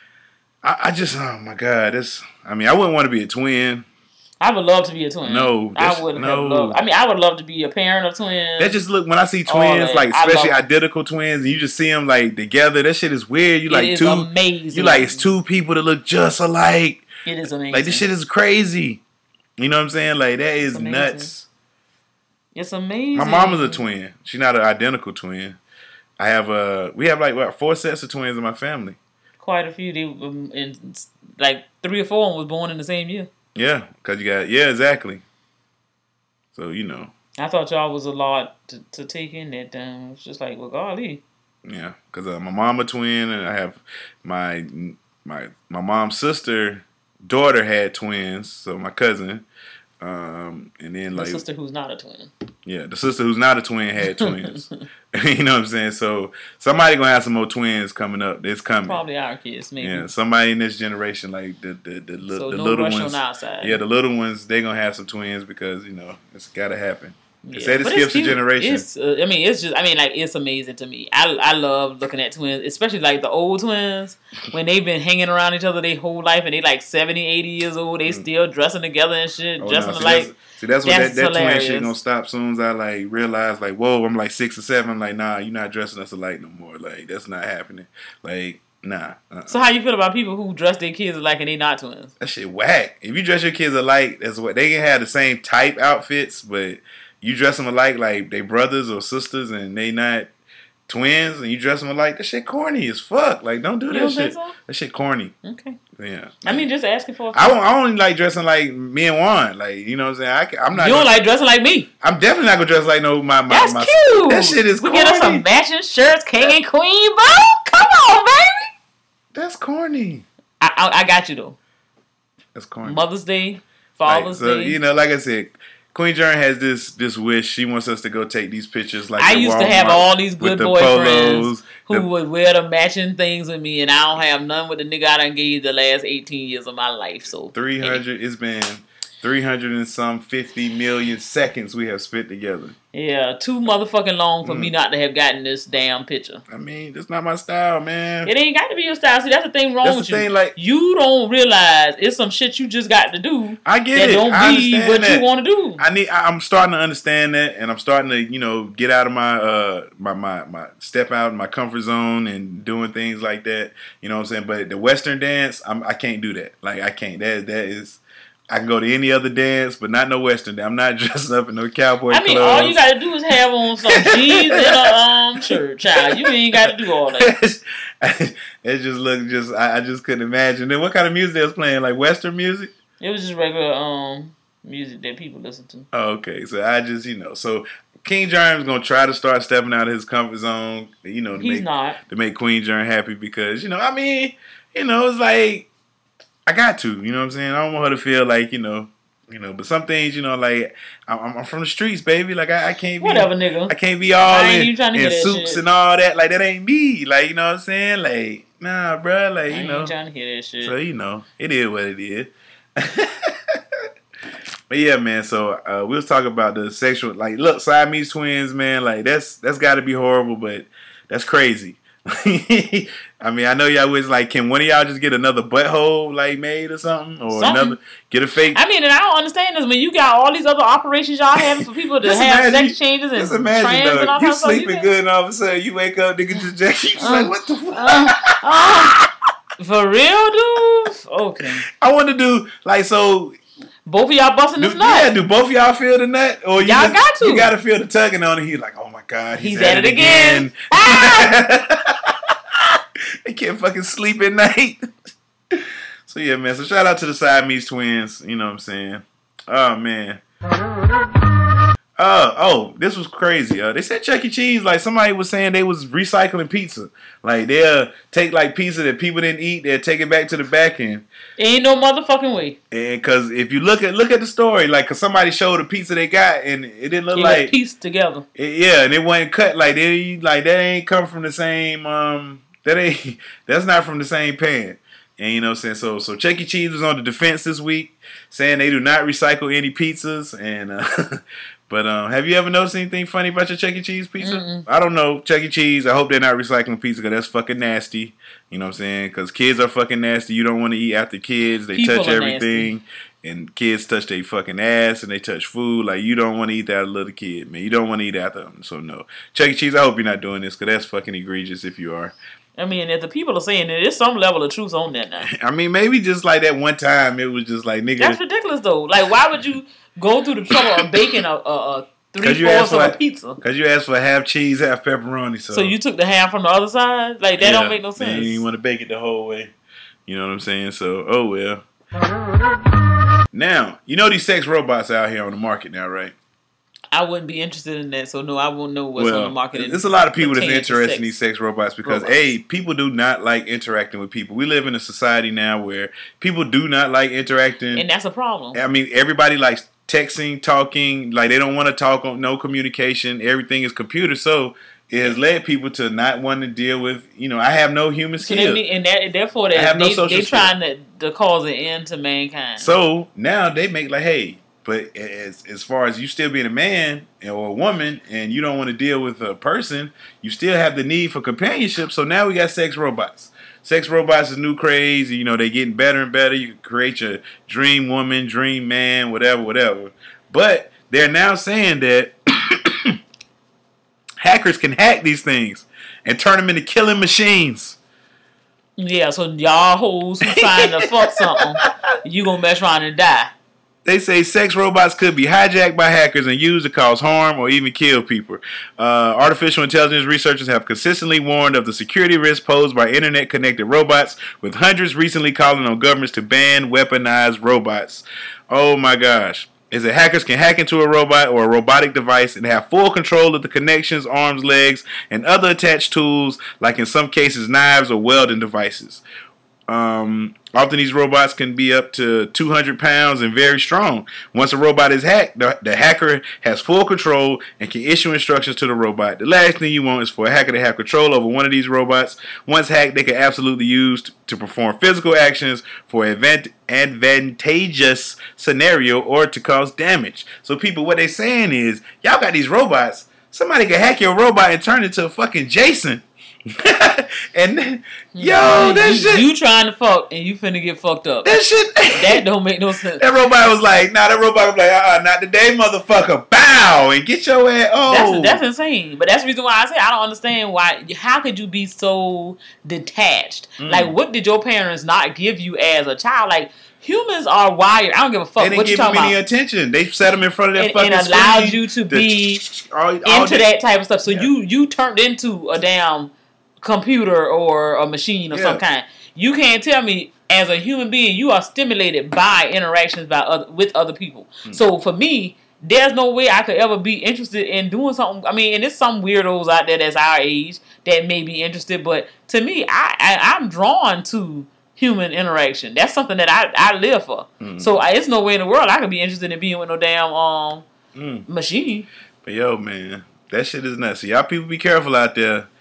I, I just oh my god, this. I mean, I wouldn't want to be a twin. I would love to be a twin. No, I would no. love. I mean, I would love to be a parent of twins. That just look when I see twins, like especially identical twins, and you just see them like together. That shit is weird. You it like is two, amazing. You like it's two people that look just alike. It is amazing. Like this shit is crazy. You know what I'm saying? Like that is it's nuts. It's amazing. My mom is a twin. She's not an identical twin. I have uh we have like what four sets of twins in my family. Quite a few. They um, and like three or four of them was born in the same year. Yeah, cause you got yeah exactly. So you know. I thought y'all was a lot to, to take in that time. It's just like well, golly. Yeah, cause uh, my mom a twin, and I have my my my mom's sister daughter had twins. So my cousin. Um, and then like the sister who's not a twin. Yeah, the sister who's not a twin had twins. You know what I'm saying? So somebody gonna have some more twins coming up. It's coming. Probably our kids, maybe. Yeah, somebody in this generation, like the the the, so the no little rush ones. On our side. Yeah, the little ones they gonna have some twins because you know it's gotta happen. They Yeah, said it skips a generation. It's, uh, I mean, it's just. I mean, like it's amazing to me. I I love looking at twins, especially like the old twins when they've been hanging around each other their whole life and they like seventy, eighty years old. They mm. still dressing together and shit, oh, dressing no. see, like. That's, see, that's when that, that twin shit gonna stop. Soon as I like realize, like, whoa, I'm like six or seven. I'm like, nah, you're not dressing us alike no more. Like that's not happening. Like. Nah. Uh-uh. So how you feel about people who dress their kids alike and they not twins? That shit whack. If you dress your kids alike, that's what they can have the same type outfits, but you dress them alike like they brothers or sisters and they not twins, and you dress them alike. That shit corny as fuck. Like don't do you that don't shit. Think so? That shit corny. Okay. Yeah. I mean, just asking for. A I, I only like dressing like me and Juan. Like you know what I'm saying. I, I'm not. You don't gonna, like dressing like me. I'm definitely not gonna dress like no my my. That's my, cute. That shit is. We corny. get us some matching shirts, king and queen, bro. Come on, baby. That's corny. I, I I got you though. That's corny. Mother's Day, Father's like, so, Day. You know, like I said, Queen Jern has this this wish. She wants us to go take these pictures. Like I used Walmart to have all these good the boyfriends polos, who the, would wear the matching things with me, and I don't have none with the nigga I done gave the last eighteen years of my life. So three hundred. It's been three hundred and some fifty million seconds we have spent together. Yeah, too motherfucking long for mm. me not to have gotten this damn picture. I mean, that's not my style, man. It ain't got to be your style. See, that's the thing wrong that's with the you. Thing, like, you don't realize it's some shit you just got to do. I get that it. Don't I be understand what that. you want to do. I need. I'm starting to understand that, and I'm starting to, you know, get out of my uh my my, my step out of my comfort zone and doing things like that. You know what I'm saying? But the Western dance, I'm, I can't do that. Like I can't. That that is. I can go to any other dance, but not no Western dance. I'm not dressed up in no cowboy clothes. I mean, all you gotta do is have on some jeans and a um shirt, child. You ain't got to do all that. It just looked just. I, I just couldn't imagine. Then what kind of music they was playing? Like Western music? It was just regular um music that people listen to. Oh, okay. So I just you know so. King Germ's gonna try to start stepping out of his comfort zone. You know, to he's make, not to make Queen Germ happy because you know. I mean, you know, it's like. I got to, you know what I'm saying? I don't want her to feel like, you know, you know, but some things, you know, like, I'm, I'm from the streets, baby. Like, I, I can't be. Whatever, nigga. I can't be all in, in in suits shit. and all that. Like, that ain't me. Like, you know what I'm saying? Like, Nah, bro. Like, I you ain't know. trying to hear that shit. So, you know, it is what it is. But yeah, man. So uh, we was talking about the sexual, like, look, Siamese twins, man. Like, that's that's got to be horrible, but that's crazy. I mean, I know y'all was like, can one of y'all just get another butthole like made or something, or something. another get a fake? I mean, and I don't understand this. When you got all these other operations y'all having for people to have imagine, sex changes and just imagine, trans though, and all you kinds of stuff. You sleeping good, and all of a sudden you wake up, nigga, just jack you. Uh, like, what the fuck? Uh, uh, for real, dude? Okay. I want to do like so. Both of y'all busting do, this nut. Yeah, do both of y'all feel the nut? Or you y'all just, got to. You got to feel the tugging on it. He's like, oh my God, he's, he's at, at it it again. again. Ah! They can't fucking sleep at night. So yeah, man. So shout out to the Siamese twins. You know what I'm saying? Oh man. Uh, oh, this was crazy. Uh, they said Chuck E. Cheese, like somebody was saying they was recycling pizza. Like they'll take like pizza that people didn't eat, they'll take it back to the back end. Ain't no motherfucking way. And cause if you look at look at the story, like cause somebody showed a pizza they got and it didn't look it like was pieced together. It, yeah, and it wasn't cut like they like that ain't come from the same um that ain't that's not from the same pan. And you know what I'm saying? So so Chuck E. Cheese was on the defense this week, saying they do not recycle any pizzas. And uh, but um, have you ever noticed anything funny about your Chuck E. Cheese pizza? Mm-mm. I don't know. Chuck E. Cheese, I hope they're not recycling pizza because that's fucking nasty. You know what I'm saying? Because kids are fucking nasty. You don't want to eat after kids. They People touch are everything. nasty. And kids touch their fucking ass and they touch food. Like, you don't want to eat that little kid, man. You don't want to eat after them. So, no. Chuck E. Cheese, I hope you're not doing this because that's fucking egregious if you are. I mean, if the people are saying that, there's some level of truth on that now. I mean, maybe just like that one time, it was just like, nigga. That's ridiculous, though. Like, why would you go through the trouble of baking a, a, a three-fourths of a pizza? Because you asked for half cheese, half pepperoni. So. so you took the ham from the other side? Like, that yeah, don't make no sense. Man, you didn't want to bake it the whole way. You know what I'm saying? So, oh well. Now, you know these sex robots out here on the market now, right? I wouldn't be interested in that, so no, I won't know what's well, on the market. There's a lot of people that's interested interested in these sex robots because, robots. A, people do not like interacting with people. We live in a society now where people do not like interacting. And that's a problem. I mean, everybody likes texting, talking. Like, they don't want to talk on no communication. Everything is computer. So, it has led people to not want to deal with, you know, I have no human skills. So and that, therefore, that have they, no they're trying to, to cause an end to mankind. So, now they make like, hey, but as as far as you still being a man or a woman and you don't want to deal with a person, you still have the need for companionship. So now we got sex robots. Sex robots is new craze. You know, they're getting better and better. You can create your dream woman, dream man, whatever, whatever. But they're now saying that hackers can hack these things and turn them into killing machines. Yeah, so y'all hoes who trying to fuck something, you gonna mess around and die. They say sex robots could be hijacked by hackers and used to cause harm or even kill people. Uh, artificial intelligence researchers have consistently warned of the security risks posed by internet-connected robots, with hundreds recently calling on governments to ban weaponized robots. Oh my gosh. Is that hackers can hack into a robot or a robotic device and have full control of the connections, arms, legs, and other attached tools, like in some cases knives or welding devices. Um, often these robots can be up to two hundred pounds and very strong. Once a robot is hacked, the, the hacker has full control and can issue instructions to the robot. The last thing you want is for a hacker to have control over one of these robots. Once hacked, they can absolutely use to, to perform physical actions for an advant- advantageous scenario or to cause damage. So people, what they're saying is, y'all got these robots. Somebody can hack your robot and turn it into a fucking Jason. And yo, that you, shit. You trying to fuck and you finna get fucked up. That shit. That don't make no sense. That robot was like, nah, that robot was like, uh uh, not today, motherfucker. Bow and get your ass. Oh, that's, that's insane. But that's the reason why I say I don't understand why. How could you be so detached? Mm. Like, what did your parents not give you as a child? Like, humans are wired. I don't give a fuck they didn't what you give talking them any about. attention. They set them in front of their and, fucking and allowed screen you to the, be all, all into day. that type of stuff. So yeah. you you turned into a damn computer or a machine of yeah. some kind. You can't tell me as a human being you are stimulated by interactions by other, with other people. Mm. So for me, there's no way I could ever be interested in doing something. I mean, and there's some weirdos out there that's our age that may be interested, but to me, I, I I'm drawn to human interaction. That's something that I, I live for. Mm. So I, it's no way in the world I could be interested in being with no damn um mm. machine. But yo, man, that shit is nuts. So y'all people be careful out there.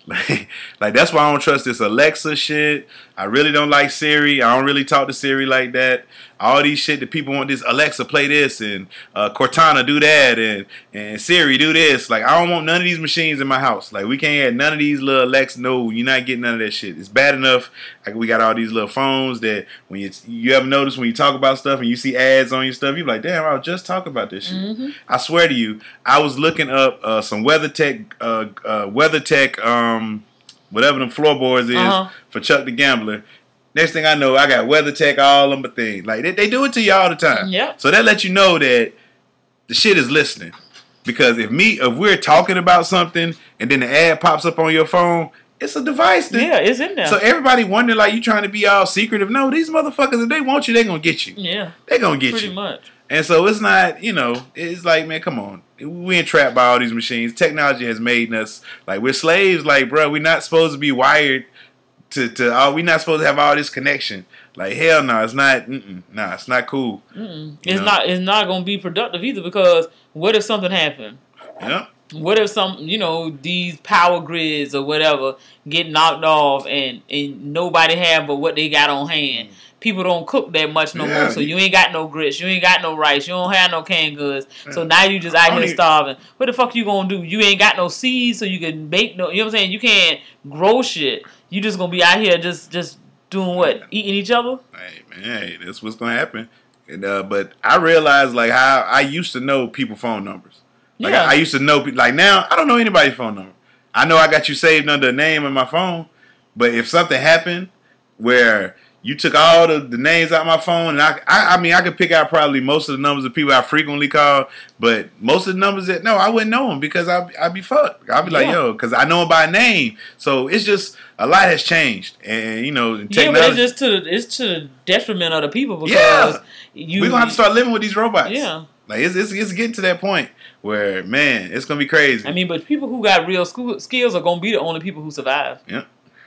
Like, that's why I don't trust this Alexa shit. I really don't like Siri. I don't really talk to Siri like that. All these shit that people want this, Alexa, play this, and uh, Cortana, do that, and, and Siri, do this. Like, I don't want none of these machines in my house. Like, we can't have none of these little Alexa. No, you're not getting none of that shit. It's bad enough. Like, we got all these little phones that when you you ever notice when you talk about stuff and you see ads on your stuff, you're like, damn, I was just talking about this shit. Mm-hmm. I swear to you, I was looking up uh, some WeatherTech, uh, uh, WeatherTech, um, whatever them floorboards is uh-huh. for Chuck the Gambler. Next thing I know, I got WeatherTech, all them things. Like, they, they do it to you all the time. Yeah. So that lets you know that the shit is listening. Because if me, if we're talking about something and then the ad pops up on your phone, it's a device. That, yeah, it's in there. So everybody wonder like you trying to be all secretive. No, these motherfuckers, if they want you, they gonna get you. Yeah. They gonna get Pretty you. Pretty much. And so it's not, you know, it's like, man, come on. We ain't trapped by all these machines. Technology has made us, like, we're slaves. Like, bro, we're not supposed to be wired to, to all, we're not supposed to have all this connection. Like, hell no, it's not, mm-mm, nah, it's not cool. Mm-mm. It's know? not, it's not going to be productive either, because what if something happened? Yeah. What if some, you know, these power grids or whatever get knocked off and, and nobody have but what they got on hand? Mm. People don't cook that much no yeah. more, so you ain't got no grits, you ain't got no rice, you don't have no canned goods, yeah. so now you just out here even... starving. What the fuck you gonna do? You ain't got no seeds, so you can make no, you know what I'm saying? You can't grow shit. You just gonna be out here just, just doing what? Eating each other? Hey, man, hey, that's what's gonna happen. And, uh, but I realized, like, how I used to know people's phone numbers. Like, yeah. I, I used to know, like, now, I don't know anybody's phone number. I know I got you saved under a name in my phone, but if something happened where you took all the, the names out of my phone, and I, I, I mean, I could pick out probably most of the numbers of people I frequently call, but most of the numbers that, no, I wouldn't know them because I'd, I'd be fucked. I'd be like, yeah. yo, because I know them by name. So it's just, a lot has changed. And, you know, technology. Yeah, but it's just to, it's to the detriment of the people because yeah. you. We're going to have to start living with these robots. Yeah. Like, it's, it's, it's getting to that point where, man, it's going to be crazy. I mean, but people who got real school skills are going to be the only people who survive. Yep.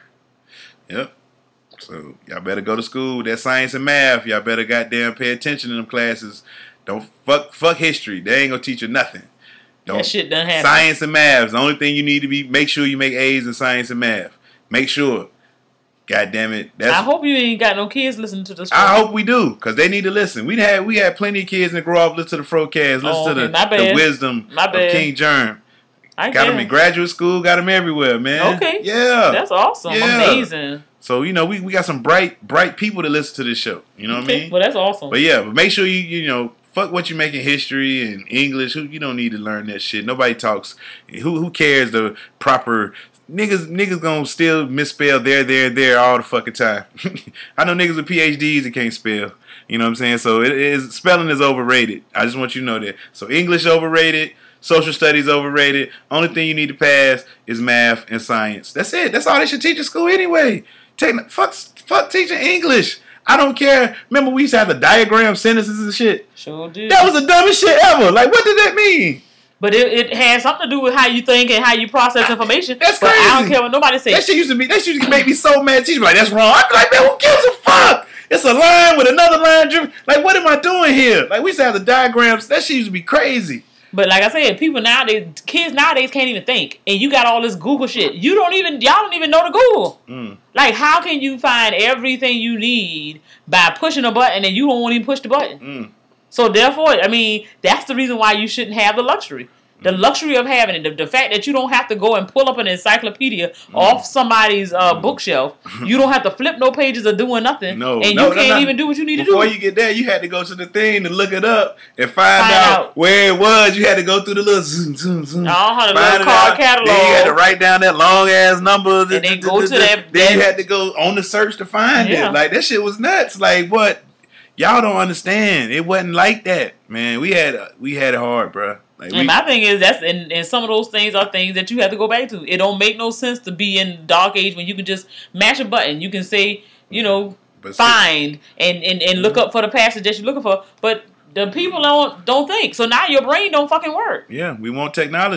Yep. So, y'all better go to school. That science and math, y'all better goddamn pay attention to them classes. Don't fuck fuck history. They ain't going to teach you nothing. Don't, that shit done happen. Science and math is the only thing you need to be. Make sure you make A's in science and math. Make sure. God damn it. That's, I hope you ain't got no kids listening to this show. I hope we do, because they need to listen. We had we had plenty of kids that grow up, listen to the Frocast, listen oh, okay. to the, the wisdom of King Germ. I got can. them in graduate school, got them everywhere, man. Okay. Yeah. That's awesome. Yeah. Amazing. So, you know, we, we got some bright bright people that listen to this show. You know okay. what I mean? Well, that's awesome. But yeah, but make sure you, you know, fuck what you make in history and English. Who You don't need to learn that shit. Nobody talks. Who who cares the proper... Niggas niggas gonna still misspell there, there, there all the fucking time. I know niggas with P H Ds that can't spell. You know what I'm saying? So it is, spelling is overrated. I just want you to know that. So English overrated, social studies overrated. Only thing you need to pass is math and science. That's it. That's all they should teach in school anyway. Take, fuck, fuck teaching English. I don't care. Remember we used to have the diagram sentences and shit? Sure did. That was the dumbest shit ever. Like, what did that mean? But it, it has something to do with how you think and how you process information. That's but crazy. I don't care what nobody says. That shit used to be. That shit used to make me so mad. Teacher be like, "That's wrong." I'd be like, "Man, who gives a fuck? It's a line with another line driven. Like, what am I doing here?" Like, we used to have the diagrams. That shit used to be crazy. But like I said, people nowadays, kids nowadays can't even think, and you got all this Google shit. You don't even, y'all don't even know to Google. Mm. Like, how can you find everything you need by pushing a button and you don't want to even push the button? Mm. So therefore, I mean, that's the reason why you shouldn't have the luxury. The luxury of having it, the, the fact that you don't have to go and pull up an encyclopedia mm. off somebody's uh, mm. bookshelf. You don't have to flip no pages or doing nothing. No, and no, you can't no, even do what you need Before to do. you get there, you had to go to the thing to look it up and find, find out, out where it was. You had to go through the little zoom, zoom, zoom. Oh, the little card catalog. Then you had to write down that long ass number. And then go to that. Then you had to go on the search to find yeah. it. Like, that shit was nuts. Like, what? Y'all don't understand. It wasn't like that, man. We had we had it hard, bro. Like, and we, my thing is that's and, and some of those things are things that you have to go back to. It don't make no sense to be in dark age when you can just mash a button. You can say, you know, but find and, and, and look up for the passage that you're looking for. But the people don't don't think. So now your brain don't fucking work. Yeah, we want technology.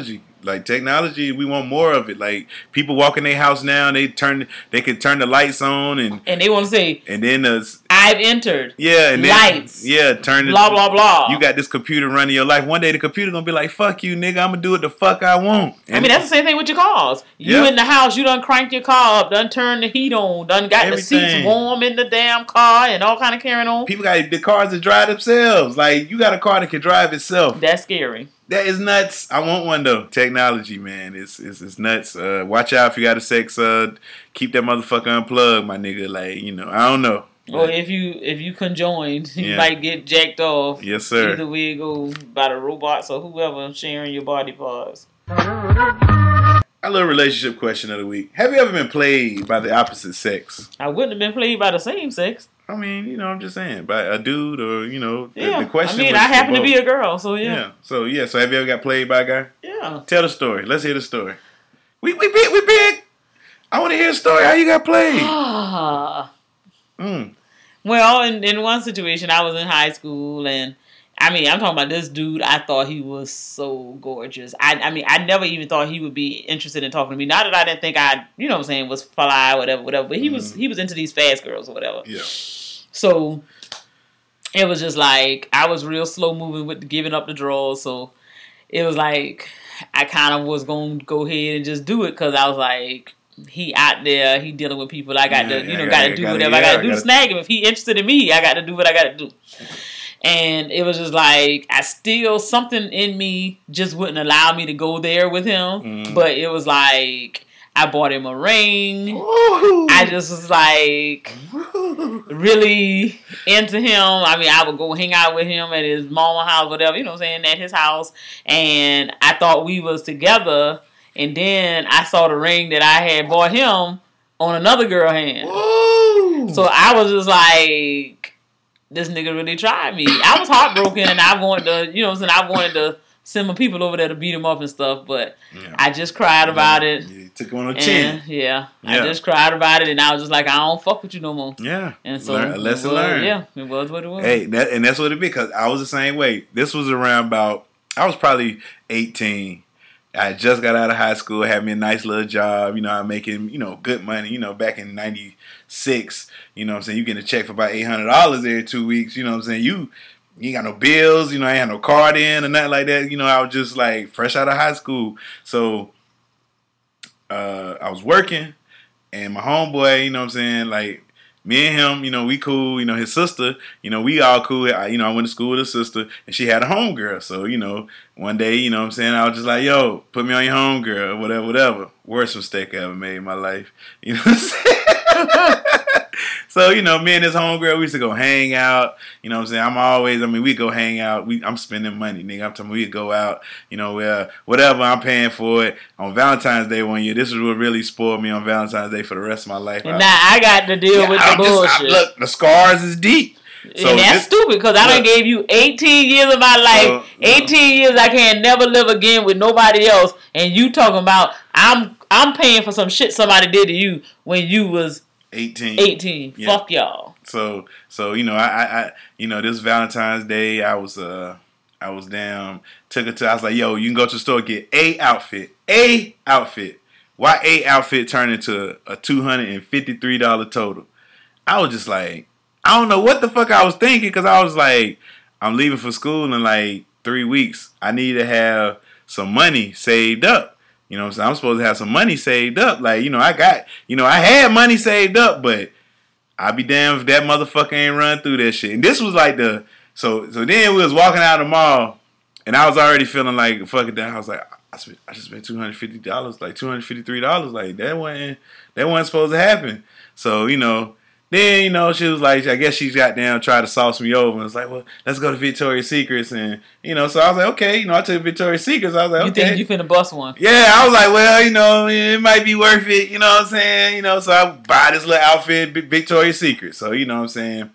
Like technology, we want more of it. Like people walk in their house now, and they turn, they can turn the lights on, and and they want to say, and then the I've entered. Yeah, and then, lights. Yeah, turn the, blah blah blah. You got this computer running your life. One day the computer gonna be like, "Fuck you, nigga. I'm gonna do what the fuck I want." And I mean, that's the same thing with your cars. You yeah. in the house, you done cranked your car up, done turned the heat on, done got Everything. the seats warm in the damn car, and all kind of carrying on. People got the cars that drive themselves. Like you got a car that can drive itself. That's scary. That is nuts. I want one though. Technology, man, it's it's, it's nuts. Uh, watch out if you got a sex. Uh, keep that motherfucker unplugged, my nigga. Like you know, I don't know. Or if you if you conjoined, you yeah. might get jacked off. Yes, sir. Either way it goes by the robots or whoever sharing your body parts. Our little relationship question of the week: have you ever been played by the opposite sex? I wouldn't have been played by the same sex. I mean, you know, I'm just saying, by a dude or, you know, the, yeah. the question I mean, was I happen both. to be a girl, so yeah. Yeah. So, yeah. So, have you ever got played by a guy? Yeah. Tell the story. Let's hear the story. We we big. We big. I want to hear the story. How you got played? mm. Well, in, in one situation, I was in high school, and I mean, I'm talking about this dude. I thought he was so gorgeous. I I mean, I never even thought he would be interested in talking to me. Not that I didn't think I, you know what I'm saying, was fly, whatever, whatever. But he mm. was he was into these fast girls or whatever. Yeah. So it was just like I was real slow moving with giving up the draws. So it was like I kind of was going to go ahead and just do it because I was like, he out there, he dealing with people. I got yeah, to, you yeah, know, got to do gotta, whatever yeah, I got to do to snag him. If he interested in me, I got to do what I got to do. And it was just like, I still, something in me just wouldn't allow me to go there with him. Mm. But it was like, I bought him a ring. Ooh. I just was like, really into him. I mean, I would go hang out with him at his mama house, whatever, you know what I'm saying, at his house. And I thought we was together. And then I saw the ring that I had bought him on another girl hand. Ooh. So I was just like, this nigga really tried me. I was heartbroken and I wanted to, you know what I'm saying, I wanted to send my people over there to beat him up and stuff, but yeah. I just cried about yeah. it. You took him on the chin. Yeah, yeah, I just cried about it and I was just like, I don't fuck with you no more. Yeah. And so, Learn, a lesson was, learned. Yeah, it was what it was. Hey, that, and that's what it be, because I was the same way. This was around about, I was probably eighteen. I just got out of high school, had me a nice little job, you know, I'm making, you know, good money, you know, back in ninety-six, you know what I'm saying, you getting a check for about eight hundred dollars every two weeks, you know what I'm saying, you, you ain't got no bills, you know, I ain't had no card in or nothing like that, you know, I was just like fresh out of high school, so uh, I was working, and my homeboy, you know what I'm saying, like, me and him, you know, we cool. You know, his sister, you know, we all cool. I, you know, I went to school with his sister, and she had a homegirl. So, you know, one day, you know what I'm saying, I was just like, yo, put me on your homegirl, whatever, whatever. Worst mistake I ever made in my life. You know what I'm saying? So, you know, me and this homegirl, we used to go hang out. You know what I'm saying? I'm always, I mean, we go hang out. We, I'm spending money, nigga. I'm telling you, we go out, you know, uh, whatever, I'm paying for it. On Valentine's Day one year, this is what really spoiled me on Valentine's Day for the rest of my life. And I, now I got to deal yeah, with I'm the bullshit. Just, I, look, the scars is deep. So and that's this, stupid because I done gave you eighteen years of my life. Uh, eighteen years I can't never live again with nobody else. And you talking about I'm I'm paying for some shit somebody did to you when you was eighteen. eighteen. Yeah. Fuck y'all. So so you know I, I, I you know this Valentine's Day I was uh I was down took it to I was like, yo, you can go to the store get a outfit a outfit. Why a outfit turned into a two hundred and fifty three dollar total? I was just like, I don't know what the fuck I was thinking, because I was like, I'm leaving for school in like three weeks. I need to have some money saved up. You know what I'm saying? I'm supposed to have some money saved up. Like, you know, I got, you know, I had money saved up, but I'll be damned if that motherfucker ain't run through that shit. And this was like the, so so then we was walking out of the mall, and I was already feeling like, fuck it, I was like, I, spent, I just spent two hundred fifty dollars, like two hundred fifty-three dollars. Like, that wasn't, that wasn't supposed to happen. So, you know, then, you know, she was like, I guess she got down, tried to sauce me over. And was like, well, let's go to Victoria's Secrets. And, you know, so I was like, okay. You know, I took Victoria's Secrets. I was like, you okay. You think you finna bust one? Yeah, I was like, well, you know, it might be worth it. You know what I'm saying? You know, so I buy this little outfit, Victoria's Secret. So, you know what I'm saying?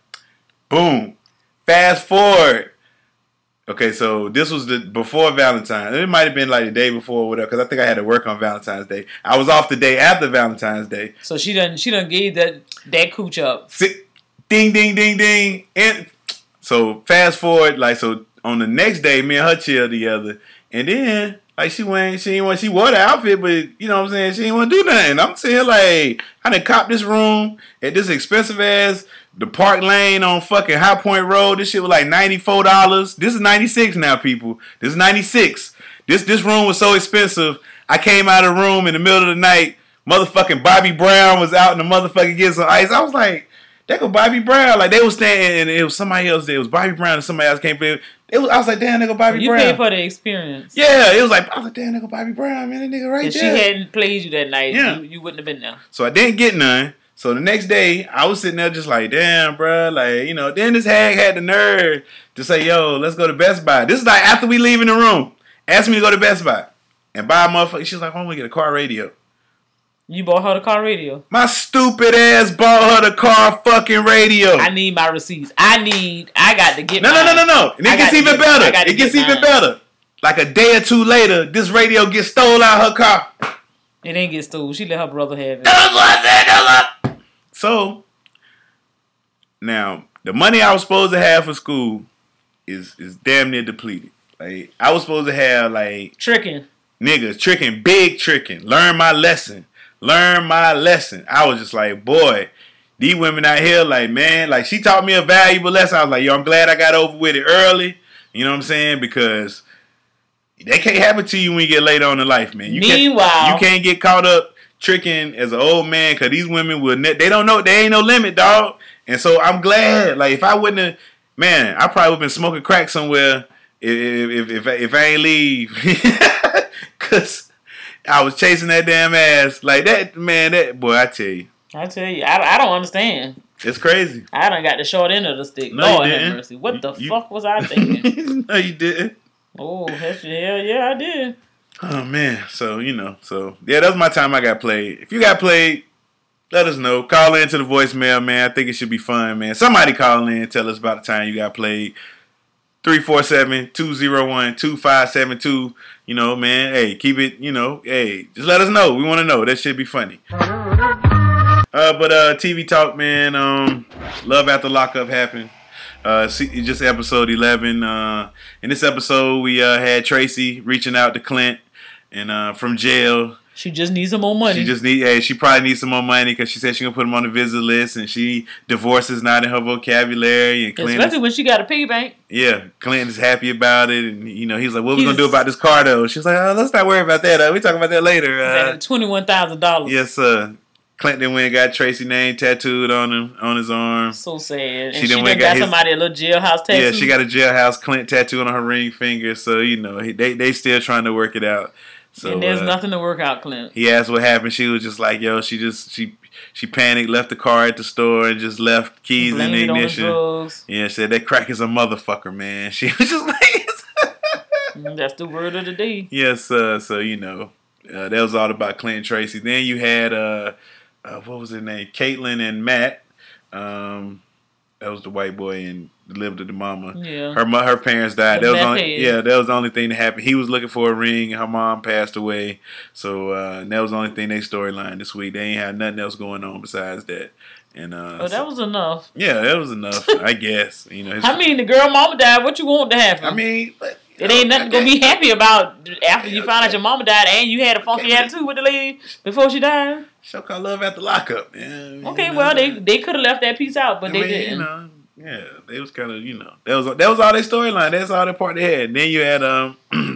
Boom. Fast forward. Okay, so this was the before Valentine's. It might have been like the day before or whatever, because I think I had to work on Valentine's Day. I was off the day after Valentine's Day. So she done she done gave that that cooch up. Ding, ding, ding, ding. And so fast forward, like, so on the next day, me and her chill together. And then, Like she went, she didn't want, she wore the outfit, but you know what I'm saying? She didn't want to do nothing. I'm saying like, I done copped this room at this expensive ass, the Park Lane on fucking High Point Road. This shit was like ninety-four dollars. This is ninety-six now, people. This is ninety-six. This, this room was so expensive. I came out of the room in the middle of the night. Motherfucking Bobby Brown was out in the motherfucking getting some ice. I was like, that go Bobby Brown. Like they was standing and it was somebody else there. It was Bobby Brown and somebody else came through. It was I was like, damn, nigga Bobby you Brown. You paid for the experience. Yeah, it was like I was like, damn, nigga Bobby Brown, man, that nigga right if there. If she hadn't played you that night, yeah. you, you wouldn't have been there. So I didn't get none. So the next day, I was sitting there just like, damn, bro, like, you know, then this hag had the nerve to say, yo, let's go to Best Buy. This is like after we leave in the room. Asked me to go to Best Buy and buy a motherfucker. She's like, why don't we get a car radio? You bought her the car radio. My stupid ass bought her the car fucking radio. I need my receipts. I need. I got to get. No, mine. no, no, no, no. And it I gets even get, better. It gets even mine. better. Like a day or two later, this radio gets stolen out her car. It ain't get stolen. She let her brother have it. That's what I said. That's what. So now the money I was supposed to have for school is is damn near depleted. Like I was supposed to have like tricking niggas, tricking, big tricking. Learn my lesson. Learn my lesson. I was just like, boy, these women out here, like, man, like, she taught me a valuable lesson. I was like, yo, I'm glad I got over with it early. You know what I'm saying? Because that can't happen to you when you get later on in life, man. You Meanwhile, can't, you can't get caught up tricking as an old man because these women will, ne- they don't know, they ain't no limit, dog. And so I'm glad, like, if I wouldn't have, man, I probably would have been smoking crack somewhere if, if, if, if I ain't leave. Because I was chasing that damn ass like that, man. That boy, I tell you, I tell you, I, I don't understand. It's crazy. I done got the short end of the stick. No, Lord you have didn't. mercy. What you, the you, fuck was I thinking? No, you didn't. Oh, hell yeah, I did. Oh man, so you know, so yeah, that was my time. I got played. If you got played, let us know. Call in to the voicemail, man. I think it should be fun, man. Somebody call in, tell us about the time you got played. three four seven, two oh one, two five seven two. You know, man, hey, keep it, you know, hey, just let us know. We want to know. That should be funny. Uh, but uh, T V talk, man, um, Love After Lockup happened. Uh, see, just episode eleven. Uh, in this episode, we uh, had Tracy reaching out to Clint and uh, from jail. She just needs some more money. She just need. Hey, she probably needs some more money because she said she gonna put him on the visit list, and she divorce is not in her vocabulary. And Clint especially is, when she got a piggy bank. Yeah, Clint is happy about it, and you know he's like, "What we gonna do about this car though?" She's like, oh, "Let's not worry about that. Uh, we talk about that later." Uh, Twenty one thousand dollars. Yes, sir. Clint then went and got Tracy's name tattooed on him on his arm. So sad. She and then she went got, got his, somebody a little jailhouse tattoo. Yeah, she got a jailhouse Clint tattoo on her ring finger. So you know he, they they still trying to work it out. So, and there's uh, nothing to work out, Clint. He asked what happened. She was just like, yo, she just she she panicked, left the car at the store, and just left keys in the ignition. The yeah, she said that crack is a motherfucker, man. She was just like, that's the word of the day. Yes, uh, so you know uh, that was all about Clint and Tracy. Then you had uh, uh what was her name, Caitlin and Matt. Um, that was the white boy and lived with the mama. Yeah. Her her parents died. The that was only, head. yeah, that was the only thing that happened. He was looking for a ring. Her mom passed away. So uh, that was the only thing they storyline this week. They ain't had nothing else going on besides that. And uh, oh, that so, was enough. Yeah, that was enough. I guess you know. His, I mean, the girl mama died. What you want to happen? I mean, but, it ain't nothing gonna be happy about after you find out your mama died and you had a funky attitude with the lady before she died. Show called Love After Lockup. Yeah, okay, you know, well they they could have left that piece out, but I they mean, didn't. You know, yeah, they was kind of you know that was that was all their storyline. That's all the part they had. And then you had um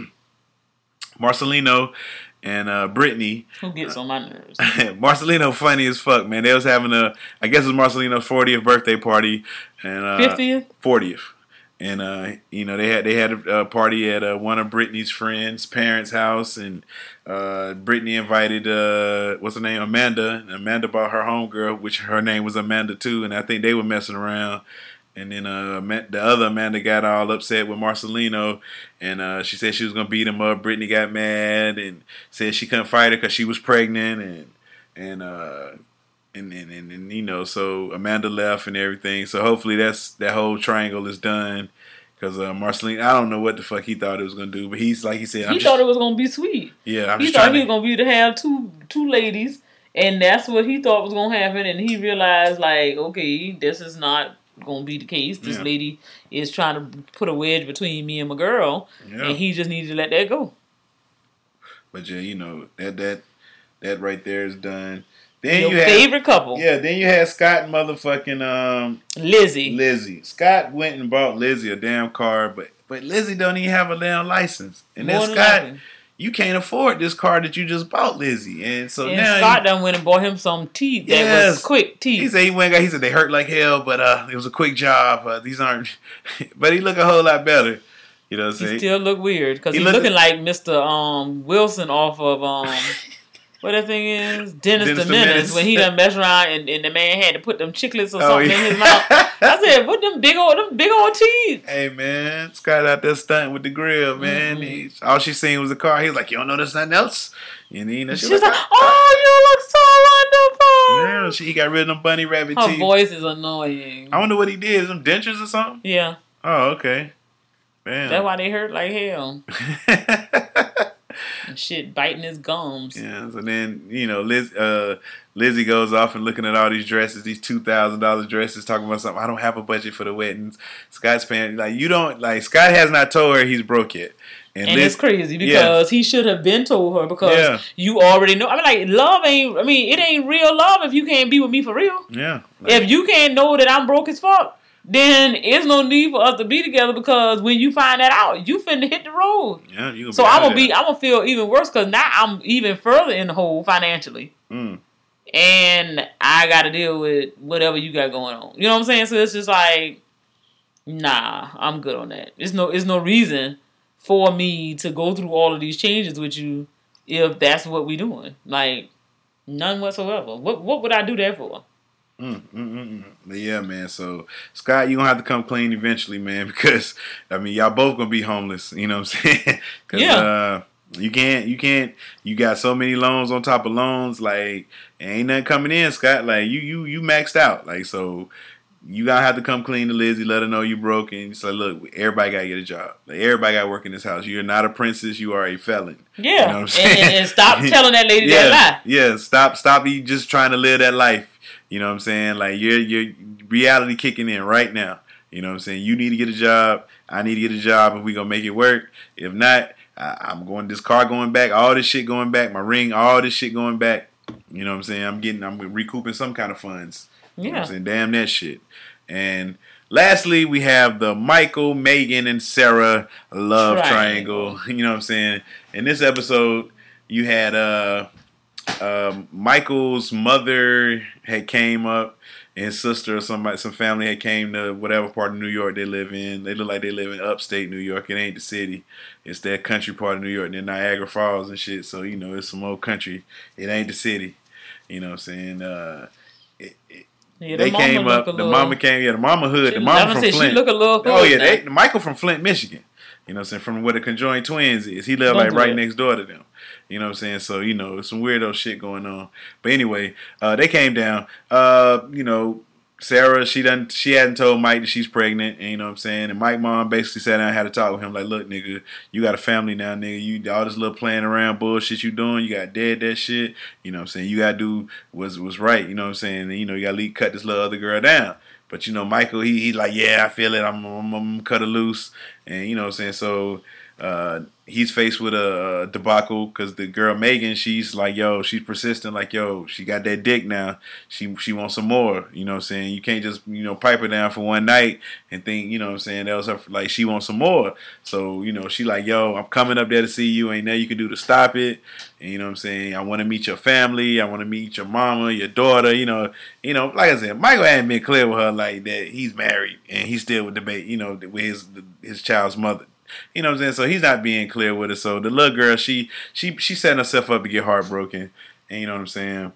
Marcelino and uh, Brittany. Who gets on my nerves? Marcelino funny as fuck, man. They was having a, I guess it was Marcelino's fortieth birthday party and uh, fiftieth, fortieth, and uh, you know they had they had a, a party at uh, one of Brittany's friends' parents' house, and uh, Brittany invited uh, what's her name, Amanda. And Amanda brought her homegirl, which her name was Amanda too, and I think they were messing around. And then uh, the other Amanda got all upset with Marcelino, and uh, she said she was gonna beat him up. Brittany got mad and said she couldn't fight her because she was pregnant, and and uh, and, and and and you know, so Amanda left and everything. So hopefully that's that whole triangle is done, because uh, Marcelino, I don't know what the fuck he thought it was gonna do, but he's like he said, he I'm thought just, it was gonna be sweet. Yeah, I'm he just thought trying he to, was gonna be to have two two ladies, and that's what he thought was gonna happen. And he realized, like, okay, this is not gonna be the case. This yeah. lady is trying to put a wedge between me and my girl, yeah. and he just needed to let that go. But yeah, you know that that that right there is done. Then Your you had, favorite couple. Yeah, then you had Scott and motherfucking um Lizzie. Lizzie. Scott went and bought Lizzie a damn car, but but Lizzie don't even have a damn license. And then More than Scott, likely. you can't afford this car that you just bought Lizzie. And so And now Scott he, done went and bought him some teeth that Yes. was quick teeth. he said he went. He said they hurt like hell, but uh, it was a quick job. Uh, these aren't, but he look a whole lot better. You know what I'm He saying? still look weird because He he's look- looking like Mister Um, Wilson off of um, what that thing is, Dennis, Dennis the the Menace, Menace. when he done messed around and, and the man had to put them chiclets or Oh, something yeah. in his mouth. I said, "What them big old, them big old teeth?" Hey man, Scott out there stunting with the grill, man. Mhm. He, all she seen was a car. He was like, "You don't know there's nothing else." And he, She's she like, like, "Oh, you look so wonderful." yeah, she, he got rid of them bunny rabbit Her teeth. voice is annoying. I wonder what he did. Some dentures or something? Yeah, Oh, okay. Man. that's why they hurt like hell. And shit, biting his gums. Yeah, so then, you know, Liz, uh, Lizzie goes off and looking at all these dresses, these two thousand dollars dresses, talking about something. I don't have a budget for the weddings. Scott's paying, like, you don't, like, Scott has not told her he's broke yet. And Liz- it's crazy because he should have been told her because Yeah. you already know. I mean, like, love ain't, I mean, it ain't real love if you can't be with me for real. Yeah. Like, If you can't know that I'm broke as fuck, then it's no need for us to be together because when you find that out, you finna hit the road. yeah, you So be I'm out gonna of be, there. I'm gonna feel even worse because now I'm even further in the hole financially. Mm. And I got to deal with whatever you got going on. You know what I'm saying? So it's just like, nah, I'm good on that. There's no, there's no reason for me to go through all of these changes with you if that's what we doing. Like, none whatsoever. What, what would I do that for? Mm, mm, mm, mm. But yeah, man. So Scott, you gonna have to come clean eventually, man, because I mean, y'all both gonna be homeless. You know what I'm saying? Cause, Yeah. Uh, you can't. You can't. You got so many loans on top of loans. Like, ain't nothing coming in, Scott. Like, you, you, you maxed out. Like, so you gotta have to come clean to Lizzie. Let her know you broke, and say, look, everybody gotta get a job. Like, everybody gotta work in this house. You're not a princess. You are a felon. Yeah. You know what I'm and, saying? and, and stop telling that lady yeah, that lie. Yeah, stop stop you just trying to live that life. You know what I'm saying? Like your your reality kicking in right now. You know what I'm saying? You need to get a job. I need to get a job if we gonna make it work. If not, I, I'm going this car going back, all this shit going back, my ring, all this shit going back. You know what I'm saying? I'm getting I'm recouping some kind of funds. You know what I'm Yeah. saying? Damn that shit. And lastly, we have the Michael, Megan, and Sarah love triangle. Triangle. You know what I'm saying? In this episode, you had uh um, Michael's mother had came up, and his sister or somebody, some family had came to whatever part of New York they live in. They look like they live in upstate New York. It ain't the city. It's that country part of New York near Niagara Falls and shit. So, you know, it's some old country. It ain't the city. You know what I'm saying? Uh, it, it, Yeah, they the mama came look up. a The little- mama came. Yeah, the mama hood. She- The mama I'm from saying she Flint. look a little Oh hood yeah, now. they, Michael from Flint, Michigan. You know what I'm saying? From where the conjoined twins is. He lived Don't like do right that. next door to them. You know what I'm saying? So, you know, some weirdo shit going on. But anyway, uh, they came down. Uh, you know, Sarah, she done she hadn't told Mike that she's pregnant, and you know what I'm saying? And Mike mom basically sat down and had a talk with him, like, look, nigga, you got a family now, nigga. You all this little playing around bullshit you doing, you got dead that shit. You know what I'm saying? You gotta do what's what's right, you know what I'm saying? And you know, you gotta leave, cut this little other girl down. But you know, Michael, he he like, yeah, I feel it, I'm I'm, I'm gonna cut her loose. And you know what I'm saying? So uh he's faced with a, a debacle because the girl Megan, she's like, yo, she's persistent, like, yo, she got that dick now. She she wants some more. You know what I'm saying? You can't just, you know, pipe her down for one night and think, you know what I'm saying, that was her, like, she wants some more. So, you know, she like, yo, I'm coming up there to see you. Ain't nothing you can do to stop it. And you know what I'm saying? I want to meet your family. I want to meet your mama, your daughter. You know, you know, like I said, Michael hadn't been clear with her like that. He's married and he's still with the baby, you know, with his his child's mother. You know what I'm saying? So he's not being clear with her. So the little girl, she she she setting herself up to get heartbroken. And you know what I'm saying?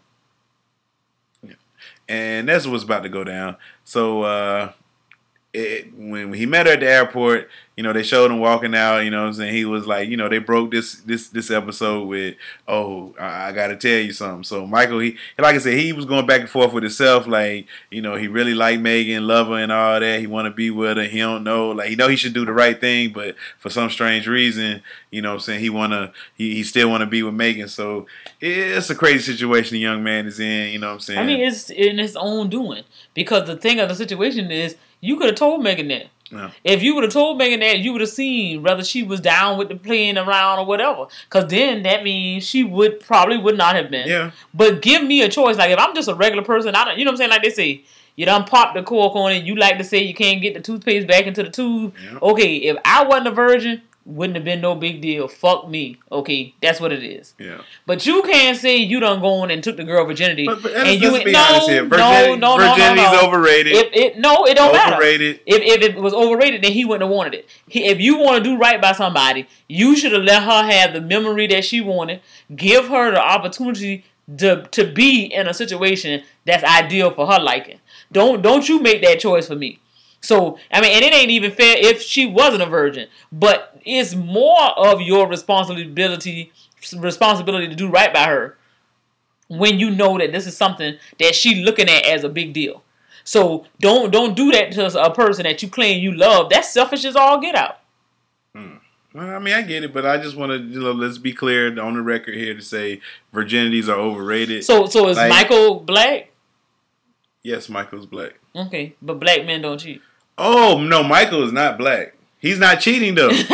Yeah. And that's what's about to go down. So uh, it, when he met her at the airport, you know, they showed him walking out. You know what I'm saying? He was like, you know, they broke this this this episode with, oh, I, I got to tell you something. So Michael, he like I said, he was going back and forth with himself. Like, you know, he really liked Megan, love her and all that. He want to be with her. He don't know. Like, he know he should do the right thing, but for some strange reason, you know what I'm saying, he want to, he, he still want to be with Megan. So it's a crazy situation the young man is in. You know what I'm saying? I mean, it's in his own doing because the thing of the situation is you could have told Megan that. Yeah. If you would have told Megan that, you would have seen whether she was down with the playing around or whatever. Because then that means she would probably would not have been. Yeah. But give me a choice. Like if I'm just a regular person, I don't, you know what I'm saying? Like they say, you done popped the cork on it. You like to say you can't get the toothpaste back into the tube. Yeah. Okay, if I wasn't a virgin, wouldn't have been no big deal. Fuck me. Okay, that's what it is. Yeah. But you can't say you done gone and took the girl virginity. But, but and let's you be no, honest here. no, Virginity, no, no, virginity's no, no. overrated. If it no, it don't overrated. matter. If if it was overrated, then he wouldn't have wanted it. He, if you want to do right by somebody, you should have let her have the memory that she wanted. Give her the opportunity to to be in a situation that's ideal for her liking. Don't don't you make that choice for me. So, I mean, and it ain't even fair if she wasn't a virgin, but it's more of your responsibility responsibility to do right by her when you know that this is something that she looking at as a big deal. So don't don't do that to a person that you claim you love. That's selfish as all get out. Hmm. Well, I mean, I get it, but I just want to, you know, let's be clear on the record here to say virginities are overrated. So, so is like, Michael black? Yes, Michael's black. Okay, but black men don't cheat. Oh, no, Michael is not black. He's not cheating, though. He's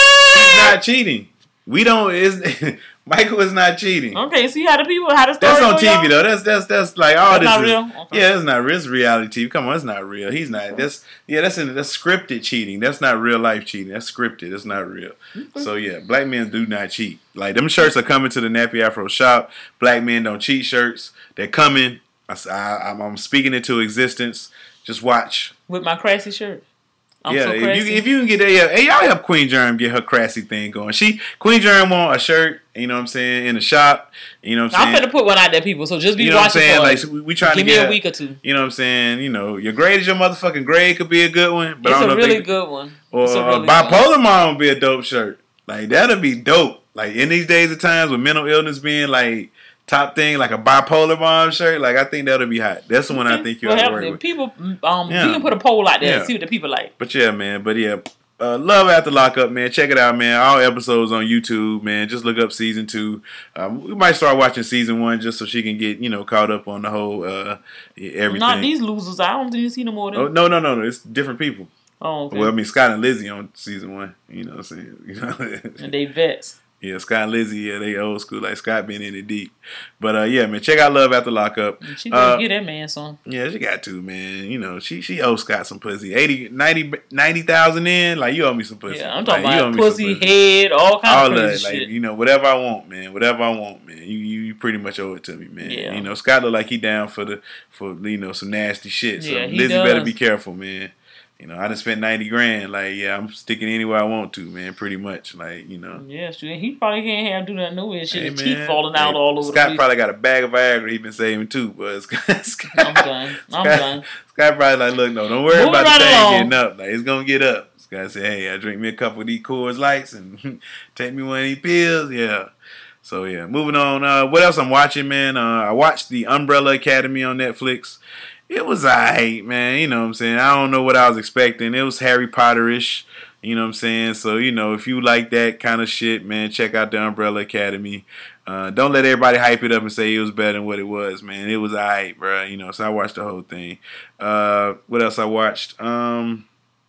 not cheating. We don't, is Michael is not cheating. Okay, see how the people, how the story That's on go, T V, y'all? though. That's, that's, that's like, all That's this not is. real? Okay. Yeah, that's not real. It's reality T V. Come on, it's not real. He's not. That's, yeah, that's, in, that's scripted cheating. That's not real life cheating. That's scripted. That's not real. Okay. So, yeah, black men do not cheat. Like, them shirts are coming to the Nappy Afro shop. Black men don't cheat shirts. They're coming. I, I, I'm, I'm speaking into existence. Just watch. With my crassy shirt. I'm yeah, so if crassy. you if you can get that, yeah, hey, y'all help Queen Germ get her crassy thing going. She Queen Germ want a shirt, you know what I'm saying, in the shop, you know what I'm saying. I'm finna put one out there, people. So just be you know watching. What I'm saying? For Like us. so we, we trying Give to me get a week or two. You know what I'm saying? You know, your grade is your motherfucking grade could be a good one, but It's I don't a know really if they, good one. Or It's a uh, really bipolar mom would be a dope shirt. Like that'll be dope. Like in these days of times with mental illness being like top thing, like a bipolar mom shirt, like I think that'll be hot. That's the one I think you well, ought to have work them. with. People, um, Yeah. we can put a poll out there Yeah. and see what the people like. But yeah, man. But yeah, uh, Love After Lockup, man. Check it out, man. All episodes on YouTube, man. Just look up season two. Um, we might start watching season one just so she can get, you know, caught up on the whole uh, everything. Not these losers. I don't think you see no more. Than Oh no, no, no, no. It's different people. Oh, okay. Well, I mean, Scott and Lizzie on season one. You know what I'm saying? You know? And they vets. Yeah, Scott and Lizzie, yeah, they old school. Like Scott been in it deep. But uh, yeah, man, check out Love After Lockup. She better Uh, get that man some. Yeah, she got to, man. You know, she she owes Scott some pussy. eighty, ninety, ninety thousand in, like you owe me some pussy. Yeah, I'm talking Like, you owe about me some pussy, head, all kinds all of of crazy it, like shit. you know, whatever I want, man. Whatever I want, man. You you, you pretty much owe it to me, man. Yeah. You know, Scott look like he down for the for you know some nasty shit. So Yeah, he Lizzie better does. be careful, man. You know, I done spent ninety grand. Like, yeah, I'm sticking anywhere I want to, man. Pretty much, like you know. Yeah, sure. He probably can't have do nothing new and shit. Hey, His teeth man. falling out Hey, all over Scott the place. probably got a bag of Viagra he been saving too, but Scott, Scott, I'm done. I'm Scott, done. Scott probably like, look, no, don't worry Moving about right the thing along. getting up. Like, it's gonna get up. Scott said, hey, I drink me a couple of these Coors Lights and take me one of these pills. Yeah. So yeah, moving on. Uh, what else I'm watching, man? Uh, I watched the Umbrella Academy on Netflix. It was alright, man. You know what I'm saying? I don't know what I was expecting. It was Harry Potter-ish. You know what I'm saying? So, you know, if you like that kind of shit, man, check out the Umbrella Academy. Uh, don't let everybody hype it up and say it was better than what it was, man. It was alright, bro. You know, so I watched the whole thing. Uh, what else I watched? Um,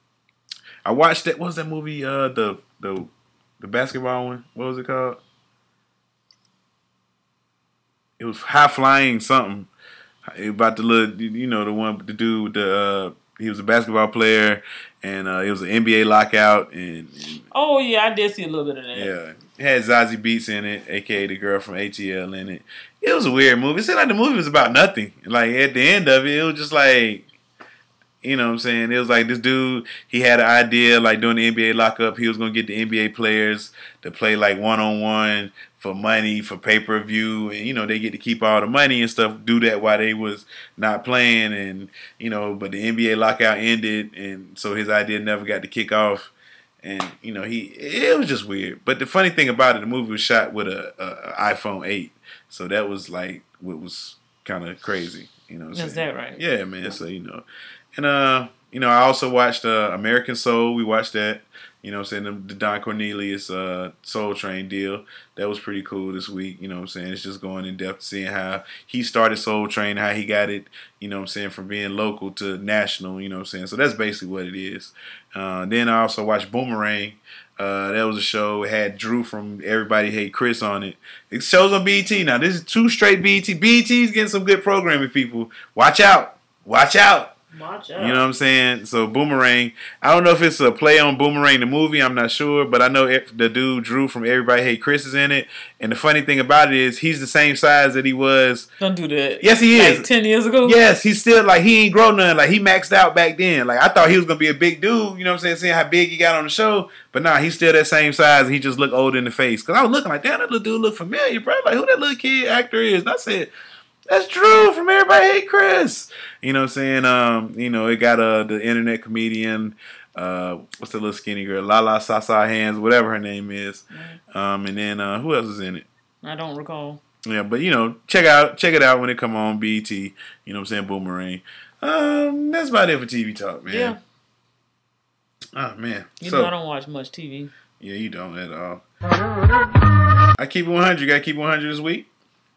I watched that. What was that movie? Uh, the the the basketball one. What was it called? It was High Flying something. About the little, you know, the one, the dude with the, uh, he was a basketball player, and uh, it was an N B A lockout, and, and Oh, yeah, I did see a little bit of that. yeah, it had Zazie Beetz in it, aka the girl from A T L in it. It was a weird movie. It seemed like the movie was about nothing. Like at the end of it, it was just like, you know what I'm saying? It was like this dude, he had an idea, like during the N B A lockup, he was going to get the N B A players to play like one-on-one for money, for pay-per-view, and, you know, they get to keep all the money and stuff, do that while they was not playing, and, you know, but the N B A lockout ended, and so his idea never got to kick off, and, you know, he, it was just weird. But the funny thing about it, the movie was shot with a, a, a iPhone eight, so that was like, what was kind of crazy, you know what I'm Is saying? that right? Yeah, man, so, you know. And, uh, you know, I also watched uh, American Soul. We watched that. You know what I'm saying? The, the Don Cornelius uh, Soul Train deal. That was pretty cool this week. You know what I'm saying? It's just going in depth, seeing how he started Soul Train, how he got it, you know what I'm saying, from being local to national, you know what I'm saying? So that's basically what it is. Uh, then I also watched Boomerang. Uh, that was a show. It had Drew from Everybody Hate Chris on it. It shows on B E T now. This is two straight B E T. B E T's getting some good programming, people. Watch out. Watch out. Watch out. You know what I'm saying? So Boomerang, I don't know if it's a play on Boomerang the movie, I'm not sure, but I know the dude Drew from Everybody Hate Chris is in it. And the funny thing about it is he's the same size that he was. Don't do that. Yes, he like is. ten years ago? Yes, he's still like, he ain't grown none. Like, he maxed out back then. Like, I thought he was going to be a big dude, you know what I'm saying, seeing how big he got on the show. But nah, he's still that same size, and he just look old in the face. Because I was looking like, damn, that little dude look familiar, bro. Like, who that little kid actor is? And I said, that's Drew from Everybody Hate Chris. You know what I'm saying? Um, you know, it got uh, the internet comedian, uh, what's the little skinny girl? Lala Sasa Hands, whatever her name is. Um, and then uh, who else is in it? I don't recall. Yeah, but you know, check out check it out when it come on B E T. You know what I'm saying? Boomerang. Um, that's about it for T V talk, man. Yeah. Oh man. You so, know I don't watch much T V. Yeah, you don't at all. I keep it one hundred. You got to keep it one hundred this week?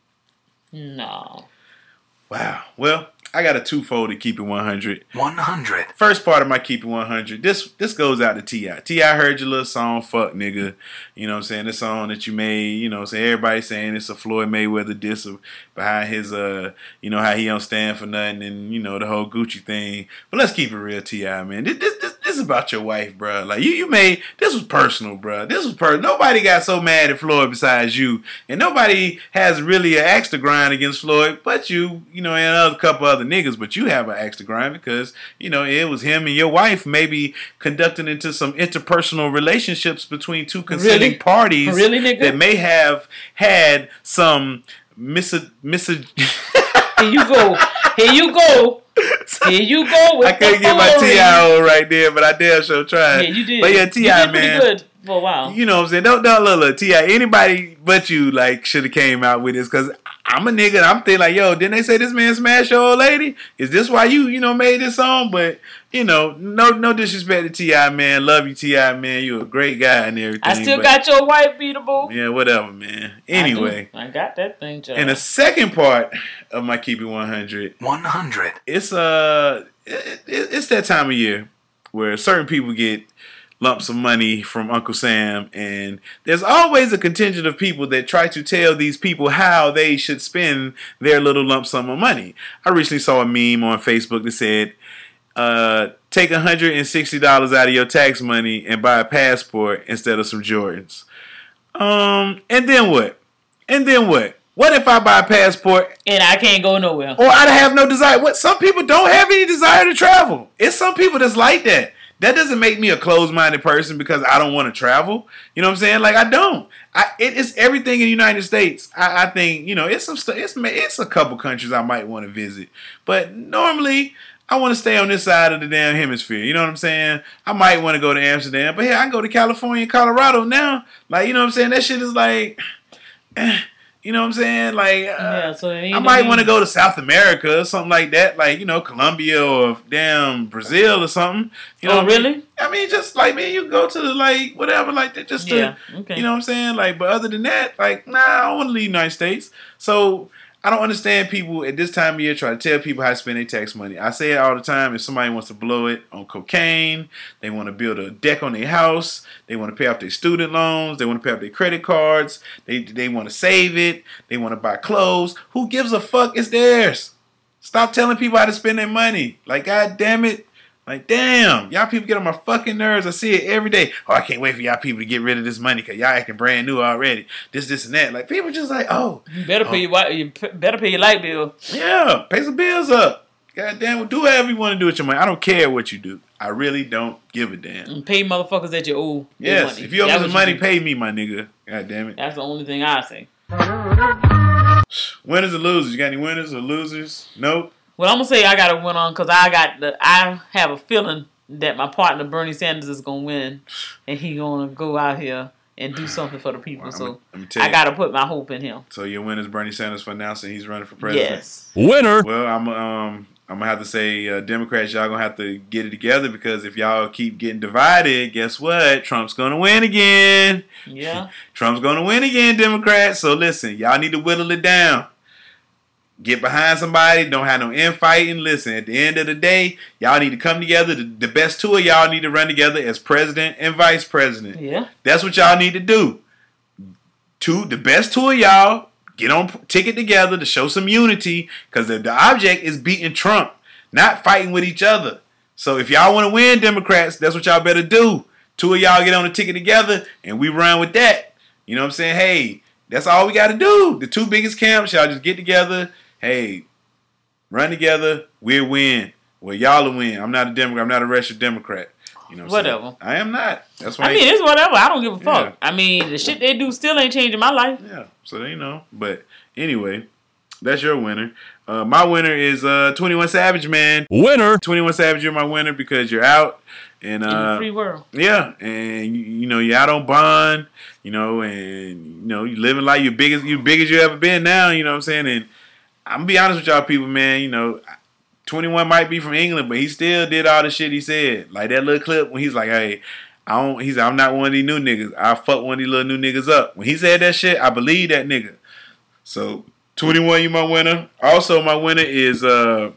No. Wow. Well, I got a twofold to keep it one hundred. one hundred. First part of my keep it one hundred. This this goes out to T I. T I heard your little song, Fuck Nigga. You know what I'm saying? The song that you made, you know what I'm saying? Everybody saying it's a Floyd Mayweather diss behind his, uh, you know, how he don't stand for nothing and, you know, the whole Gucci thing. But let's keep it real, T I, man. This, this, this, this is about your wife, bro. Like, you, you made, this was personal, bro. This was personal. Nobody got so mad at Floyd besides you. And nobody has really an axe to grind against Floyd but you, you know, and a couple other niggas. But you have an axe to grind because, you know, it was him and your wife maybe conducting into some interpersonal relationships between two consenting Really? parties Really, nigga? that may have had some mis... mis- Here you go. Here you go. Here you go. With I couldn't the get my foolery. T I on right there, but I damn sure tried. Yeah, you did. But yeah, T You I, did pretty man. good for a while. You know what I'm saying? Don't, don't look, look, T I, anybody but you, like, should have came out with this, because I'm a nigga, and I'm thinking, like, yo, didn't they say this man smashed your old lady? Is this why you, you know, made this song? But, you know, no no disrespect to T I, man. Love you, T I, man. You a great guy and everything. I still but, got your wife beatable. yeah, whatever, man. Anyway. I, I got that thing, Joe. And the second part of my Keep It one hundred. one hundred. It's, uh, it, it, it's that time of year where certain people get lumps of money from Uncle Sam, and there's always a contingent of people that try to tell these people how they should spend their little lump sum of money. I recently saw a meme on Facebook that said, uh, take one hundred sixty dollars out of your tax money and buy a passport instead of some Jordans. Um, and then what? And then what? What if I buy a passport and I can't go nowhere? or I have no desire? What? Some people don't have any desire to travel. It's some people that's like that. That doesn't make me a closed-minded person because I don't want to travel. You know what I'm saying? Like, I don't. I, it, it's everything in the United States. I, I think, you know, it's some st- it's it's a couple countries I might want to visit. But normally, I want to stay on this side of the damn hemisphere. You know what I'm saying? I might want to go to Amsterdam. But, hey, I can go to California and Colorado now. Like, you know what I'm saying? That shit is like... Eh, you know what I'm saying? Like, uh, yeah, so it ain't I might me. want to go to South America or something like that. Like, you know, Colombia or damn Brazil or something. You know Oh, what I mean? really? I mean, just like, man, you go to the, like, whatever, like that, just to, Yeah, okay. you know what I'm saying? Like, but other than that, like, nah, I don't want to leave the United States. So, I don't understand people at this time of year try to tell people how to spend their tax money. I say it all the time. If somebody wants to blow it on cocaine, they want to build a deck on their house, they want to pay off their student loans, they want to pay off their credit cards, they they want to save it, they want to buy clothes. Who gives a fuck? It's theirs. Stop telling people how to spend their money. Like, God damn it. Like, damn, y'all people get on my fucking nerves. I see it every day. Oh, I can't wait for y'all people to get rid of this money because y'all acting brand new already. This, this, and that. Like, people just like, oh. You better oh, pay your wi- you p- better pay your light bill. Yeah, pay some bills up. God damn, do whatever you want to do with your money. I don't care what you do. I really don't give a damn. And pay motherfuckers that you owe. their Yes, money. if you owe me That's some what money, do. pay me, my nigga. God damn it. That's the only thing I say. Winners or losers? You got any winners or losers? Nope. Well, I'm gonna say I got to win on because I got the. I have a feeling that my partner Bernie Sanders is gonna win, and he gonna go out here and do something for the people. Well, so I'm, I'm tell I you. gotta put my hope in him. So your winner's Bernie Sanders for announcing he's running for president. Yes. Winner. Well, I'm um I'm gonna have to say, uh, Democrats, y'all gonna have to get it together because if y'all keep getting divided, guess what? Trump's gonna win again. Yeah. Trump's gonna win again, Democrats. So listen, y'all need to whittle it down. Get behind somebody. Don't have no infighting. Listen, at the end of the day, y'all need to come together. The, the best two of y'all need to run together as president and vice president. Yeah. That's what y'all need to do. Two, the best two of y'all. Get on ticket together to show some unity because the, the object is beating Trump, not fighting with each other. So if y'all want to win, Democrats, that's what y'all better do. Two of y'all get on the ticket together and we run with that. You know what I'm saying? Hey, that's all we got to do. The two biggest camps, y'all just get together. Hey, run together. We'll win. Well, y'all will win. I'm not a Democrat. I'm not a registered Democrat. You know what whatever. Saying? I am not. That's why. I mean, it's whatever. I don't give a fuck. Yeah. I mean, the shit they do still ain't changing my life. Yeah. So you know. But anyway, that's your winner. Uh, my winner is uh, twenty-one Savage, man. Winner. twenty-one Savage, you're my winner because you're out. And, uh, in the free world. Yeah. And, you, you know, you're out on bond, you know, and, you know, you living like you're big as, you big as you ever been now, you know what I'm saying? And I'm going to be honest with y'all people, man, you know, twenty-one might be from England, but he still did all the shit he said. Like that little clip when he's like, hey, I don't, he's I'm not one of these new niggas. I'll fuck one of these little new niggas up. When he said that shit, I believe that nigga. So, twenty-one, you my winner. Also, my winner is uh,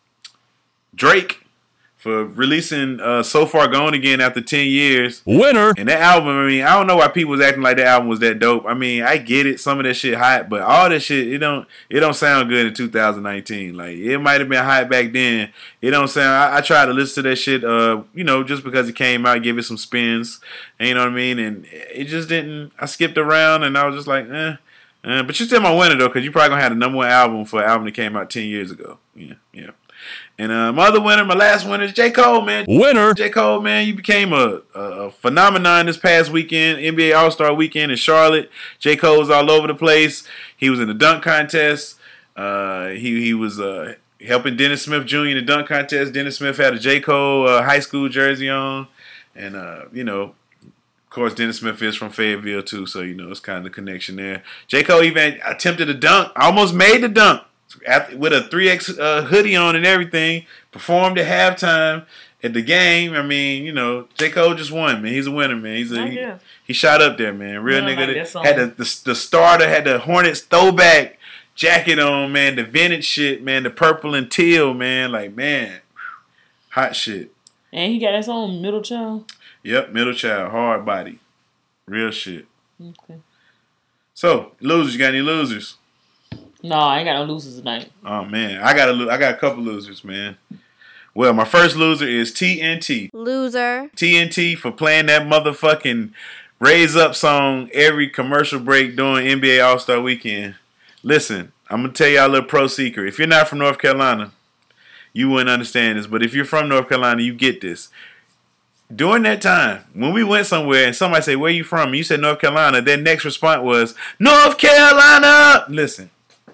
Drake for releasing uh, So Far Gone Again after ten years. Winner. And that album, I mean, I don't know why people was acting like that album was that dope. I mean, I get it. Some of that shit hot, but all that shit, it don't it don't sound good in two thousand nineteen. Like, it might have been hot back then. It don't sound, I, I tried to listen to that shit, uh, you know, just because it came out, give it some spins. You know what I mean? And it just didn't, I skipped around and I was just like, eh. Uh, but you're still my winner, though, because you probably going to have the number one album for an album that came out ten years ago. Yeah, yeah. And uh, my other winner, my last winner is J. Cole, man. Winner. J. Cole, man, you became a, a, a phenomenon this past weekend, N B A All-Star Weekend in Charlotte. J. Cole was all over the place. He was in the dunk contest. Uh, he, he was uh, helping Dennis Smith Junior in the dunk contest. Dennis Smith had a J. Cole uh, high school jersey on. And, uh, you know, of course, Dennis Smith is from Fayetteville, too, so, you know, it's kind of the connection there. J. Cole even attempted a dunk, almost made the dunk after, with a three X uh, hoodie on and everything, performed at halftime at the game. I mean, you know, J. Cole just won, man. He's a winner, man. He's a, he, he shot up there, man. Real yeah, nigga. like That, had the, the, the starter, had the Hornets throwback jacket on, man. The vintage shit, man. The purple and teal, man. Like, man, hot shit. And he got his own middle child. Yep, middle child, hard body, real shit. Okay. So losers, you got any losers? No, I ain't got no losers tonight. Oh man, I got a, lo- I got a couple losers, man. Well, my first loser is T N T. Loser. T N T for playing that motherfucking Raise Up song every commercial break during N B A All-Star Weekend. Listen, I'm gonna tell y'all a little pro secret. If you're not from North Carolina, you wouldn't understand this. But if you're from North Carolina, you get this. During that time, when we went somewhere and somebody say, where you from? And you said North Carolina, their next response was, North Carolina! Listen,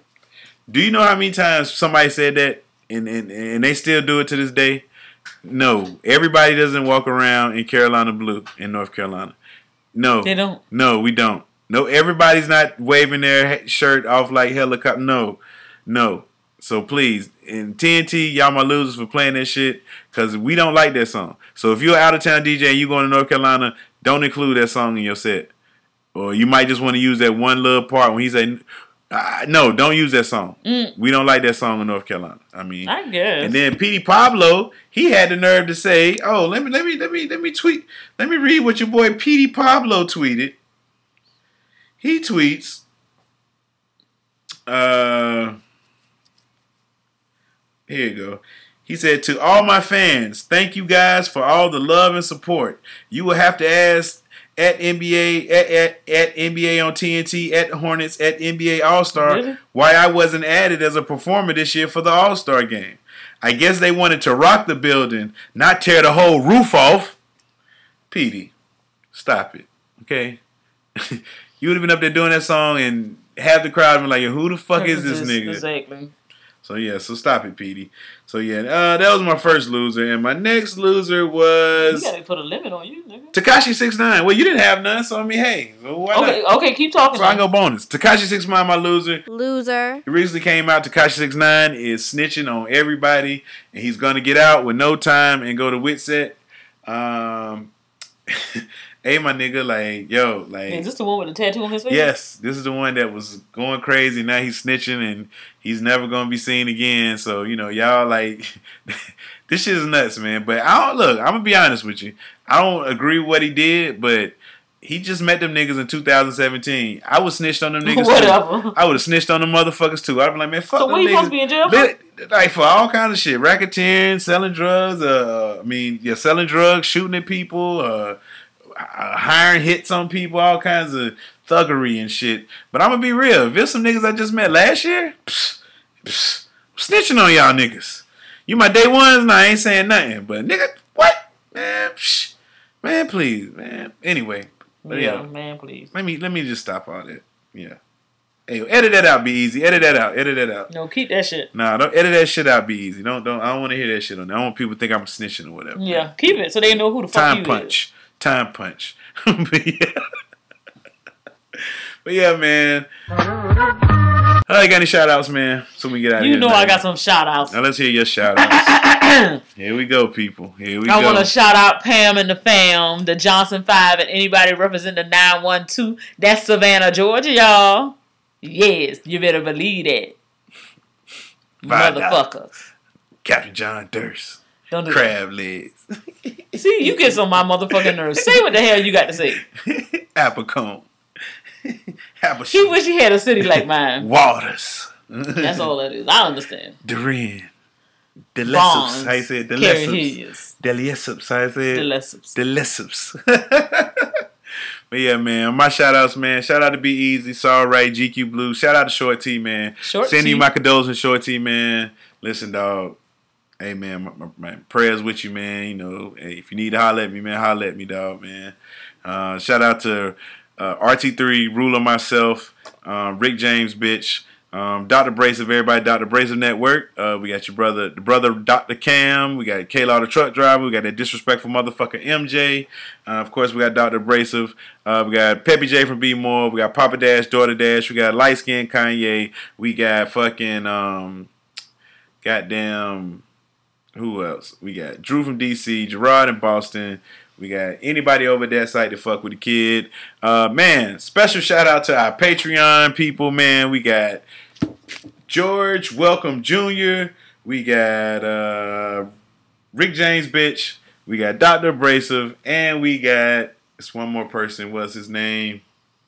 do you know how many times somebody said that and, and, and they still do it to this day? No. Everybody doesn't walk around in Carolina blue in North Carolina. No. They don't? No, we don't. No, everybody's not waving their shirt off like helicopter. No. No. So please, in T N T, y'all my losers for playing that shit because we don't like that song. So if you're out of town D J and you going to North Carolina, don't include that song in your set. Or you might just want to use that one little part when he say, uh, no, don't use that song. Mm. We don't like that song in North Carolina. I mean, I guess. And then Petey Pablo, he had the nerve to say, oh, let me let me let me let me tweet, let me read what your boy Petey Pablo tweeted. He tweets, uh. Here you go. He said, to all my fans, thank you guys for all the love and support. You will have to ask at N B A, at, at, at N B A on T N T, at Hornets, at N B A All-Star, really? why I wasn't added as a performer this year for the All-Star game. I guess they wanted to rock the building, not tear the whole roof off. Petey, stop it, okay? You would have been up there doing that song and have the crowd been like, who the fuck is this nigga? Exactly. So yeah, so stop it, Petey. So yeah, uh, that was my first loser, and my next loser was. We gotta put a limit on you, nigga. Tekashi six nine. Well, you didn't have none, so I mean, hey, well, why okay, not? okay, keep talking. So I go bonus. Tekashi six nine, my loser. Loser. It recently came out. Tekashi six nine is snitching on everybody, and he's gonna get out with no time and go to Witset. Um, hey, my nigga, like, yo, like. Is this the one with the tattoo on his face? Yes, this is the one that was going crazy. Now he's snitching, and he's never gonna be seen again. So you know, y'all like, this shit is nuts, man. But I don't look. I'm gonna be honest with you. I don't agree with what he did, but he just met them niggas in two thousand seventeen. I would snitched on them niggas Whatever. too. I would have snitched on them motherfuckers too. I'd be like, man, fuck So them what, he niggas. supposed to be in jail for? Li- Like for all kinds of shit, racketeering, selling drugs. Uh, I mean, yeah, selling drugs, shooting at people, uh, uh, hiring hits on people, all kinds of thuggery and shit. But I'm gonna be real. If there's some niggas I just met last year, psh, psh, I'm snitching on y'all niggas. You my day ones, nah, I ain't saying nothing. But nigga, what, man? Psh, man, please, man. Anyway, but Yeah, yeah, man, please. let me let me just stop all that. Yeah. Hey, edit that out. Be easy. Edit that out. Edit that out. No, keep that shit. Nah, don't edit that shit out. Be easy. Don't don't. I don't want to hear that shit on there. I don't want people to think I'm snitching or whatever. Yeah, keep it so they know who the fuck Time you punch. Is. Time punch. but yeah. But yeah, man. I got any shout outs, man? So we get out of You here. know man. I got some shout outs. Now let's hear your shout outs. Here we go, people. Here we I go. want to shout out Pam and the fam, the Johnson Five, and anybody representing the nine one two. That's Savannah, Georgia, y'all. Yes, you better believe that. Five Motherfuckers. Captain John Durst. Don't do Crab legs. that. See, you get on my motherfucking nerves. Say what the hell you got to say. Apple cone. Apple He wish he had a city like mine. Waters. That's all that is. I understand. Duran. Bonds. Delicious. How you say it? Carry Delicious. his. Delicious. How you say it? Delicious. Delicious. But yeah, man. My shout outs, man. Shout out to Be Easy, Saw Right, G Q Blue. Shout out to Short T, man. Short Sending T. you my condolences, Short T, man. Listen, dog. Hey, man. My, my, my prayers with you, man. You know, hey, if you need to holler at me, man, holler at me, dog, man. Uh, shout out to uh, R T three, Ruler myself, um, Rick James, bitch. Um, Doctor Bracev, everybody, Doctor Bracev Network. Uh, we got your brother, the brother Doctor Cam. We got K-Law, the truck driver. We got that disrespectful motherfucker M J. Uh, of course, we got Doctor Bracev. Uh, we got Peppy J from B More. We got Papa Dash, Daughter Dash. We got Light Skin Kanye. We got fucking um, goddamn, who else? We got Drew from D C, Gerard in Boston. We got anybody over that site to fuck with the kid. Uh, man, special shout out to our Patreon people, man. We got George Welcome Junior We got uh, Rick James, bitch. We got Doctor Abrasive. And we got, it's one more person. What's his name?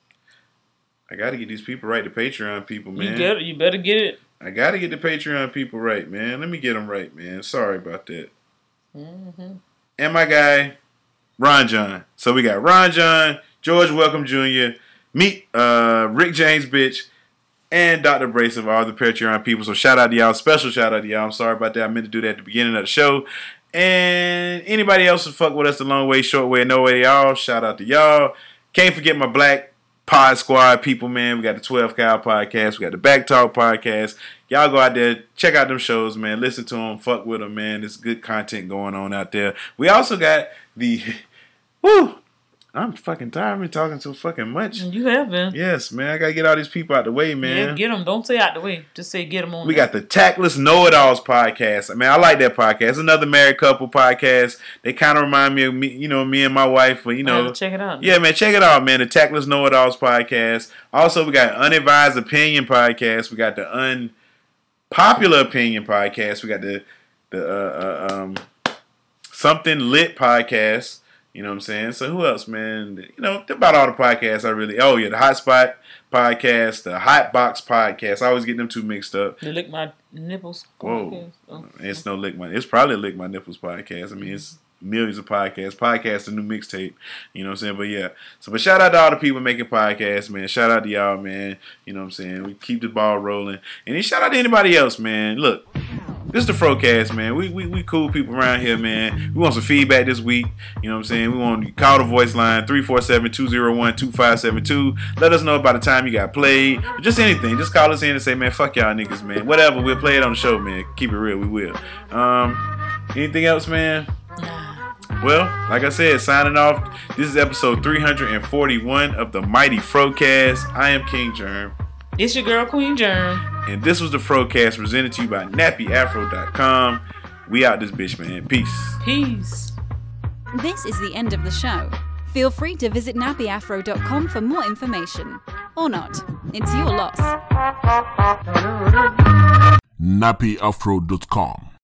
I got to get these people right, the Patreon people, man. You get it. You better get it. I got to get the Patreon people right, man. Let me get them right, man. Sorry about that. Mm-hmm. And my guy, Ron John. So we got Ron John, George Welcome Junior, meet uh, Rick James, bitch, and Doctor Abrasive, all the Patreon people. So shout out to y'all. Special shout out to y'all. I'm sorry about that. I meant to do that at the beginning of the show. And anybody else who fuck with us the long way, short way, no way, y'all. Shout out to y'all. Can't forget my Black Pod Squad people, man. We got the twelve Cow Podcast. We got the Back Talk Podcast. Y'all go out there, check out them shows, man. Listen to them, fuck with them, man. There's good content going on out there. We also got the, whoo, I'm fucking tired. I've been talking so fucking much. You have been. Yes, man. I got to get all these people out the way, man. Yeah, get them. Don't say out the way. Just say get them on. We there. got the Tactless Know-It-Alls podcast. I mean, I like that podcast. It's another married couple podcast. They kind of remind me of me, you know, me and my wife. But, you I have know, to check it out. yeah, man, check it out, man. The Tactless Know-It-Alls podcast. Also, we got Unadvised Opinion podcast. We got the Unpopular Opinion podcast. We got the the uh, uh, um Something Lit podcast. You know what I'm saying? So who else, man? You know, about all the podcasts I really... Oh, yeah, the Hotspot podcast, the Hot Box podcast. I always get them two mixed up. You lick my nipples. Whoa. Oh. It's no Lick My... It's probably a Lick My Nipples podcast. I mean, it's millions of podcasts. Podcast, a new mixtape. You know what I'm saying? But yeah. So, but shout out to all the people making podcasts, man. Shout out to y'all, man. You know what I'm saying? We keep the ball rolling. And then shout out to anybody else, man. Look. this is the Frocast, man. We, we we cool people around here, man. We want some feedback this week. You know what I'm saying? We want to call the voice line three four seven, two oh one, two five seven two. Let us know by the time you got played. Just anything. Just call us in and say, man, fuck y'all niggas, man. Whatever. We'll play it on the show, man. Keep it real. We will. Um, anything else, man? Well, like I said, signing off. This is episode three forty-one of the Mighty Frocast. I am King Germ. It's your girl, Queen Germ. And this was the Frocast presented to you by nappy afro dot com. We out this bitch, man. Peace. Peace. This is the end of the show. Feel free to visit nappy afro dot com for more information. Or not. It's your loss. nappy afro dot com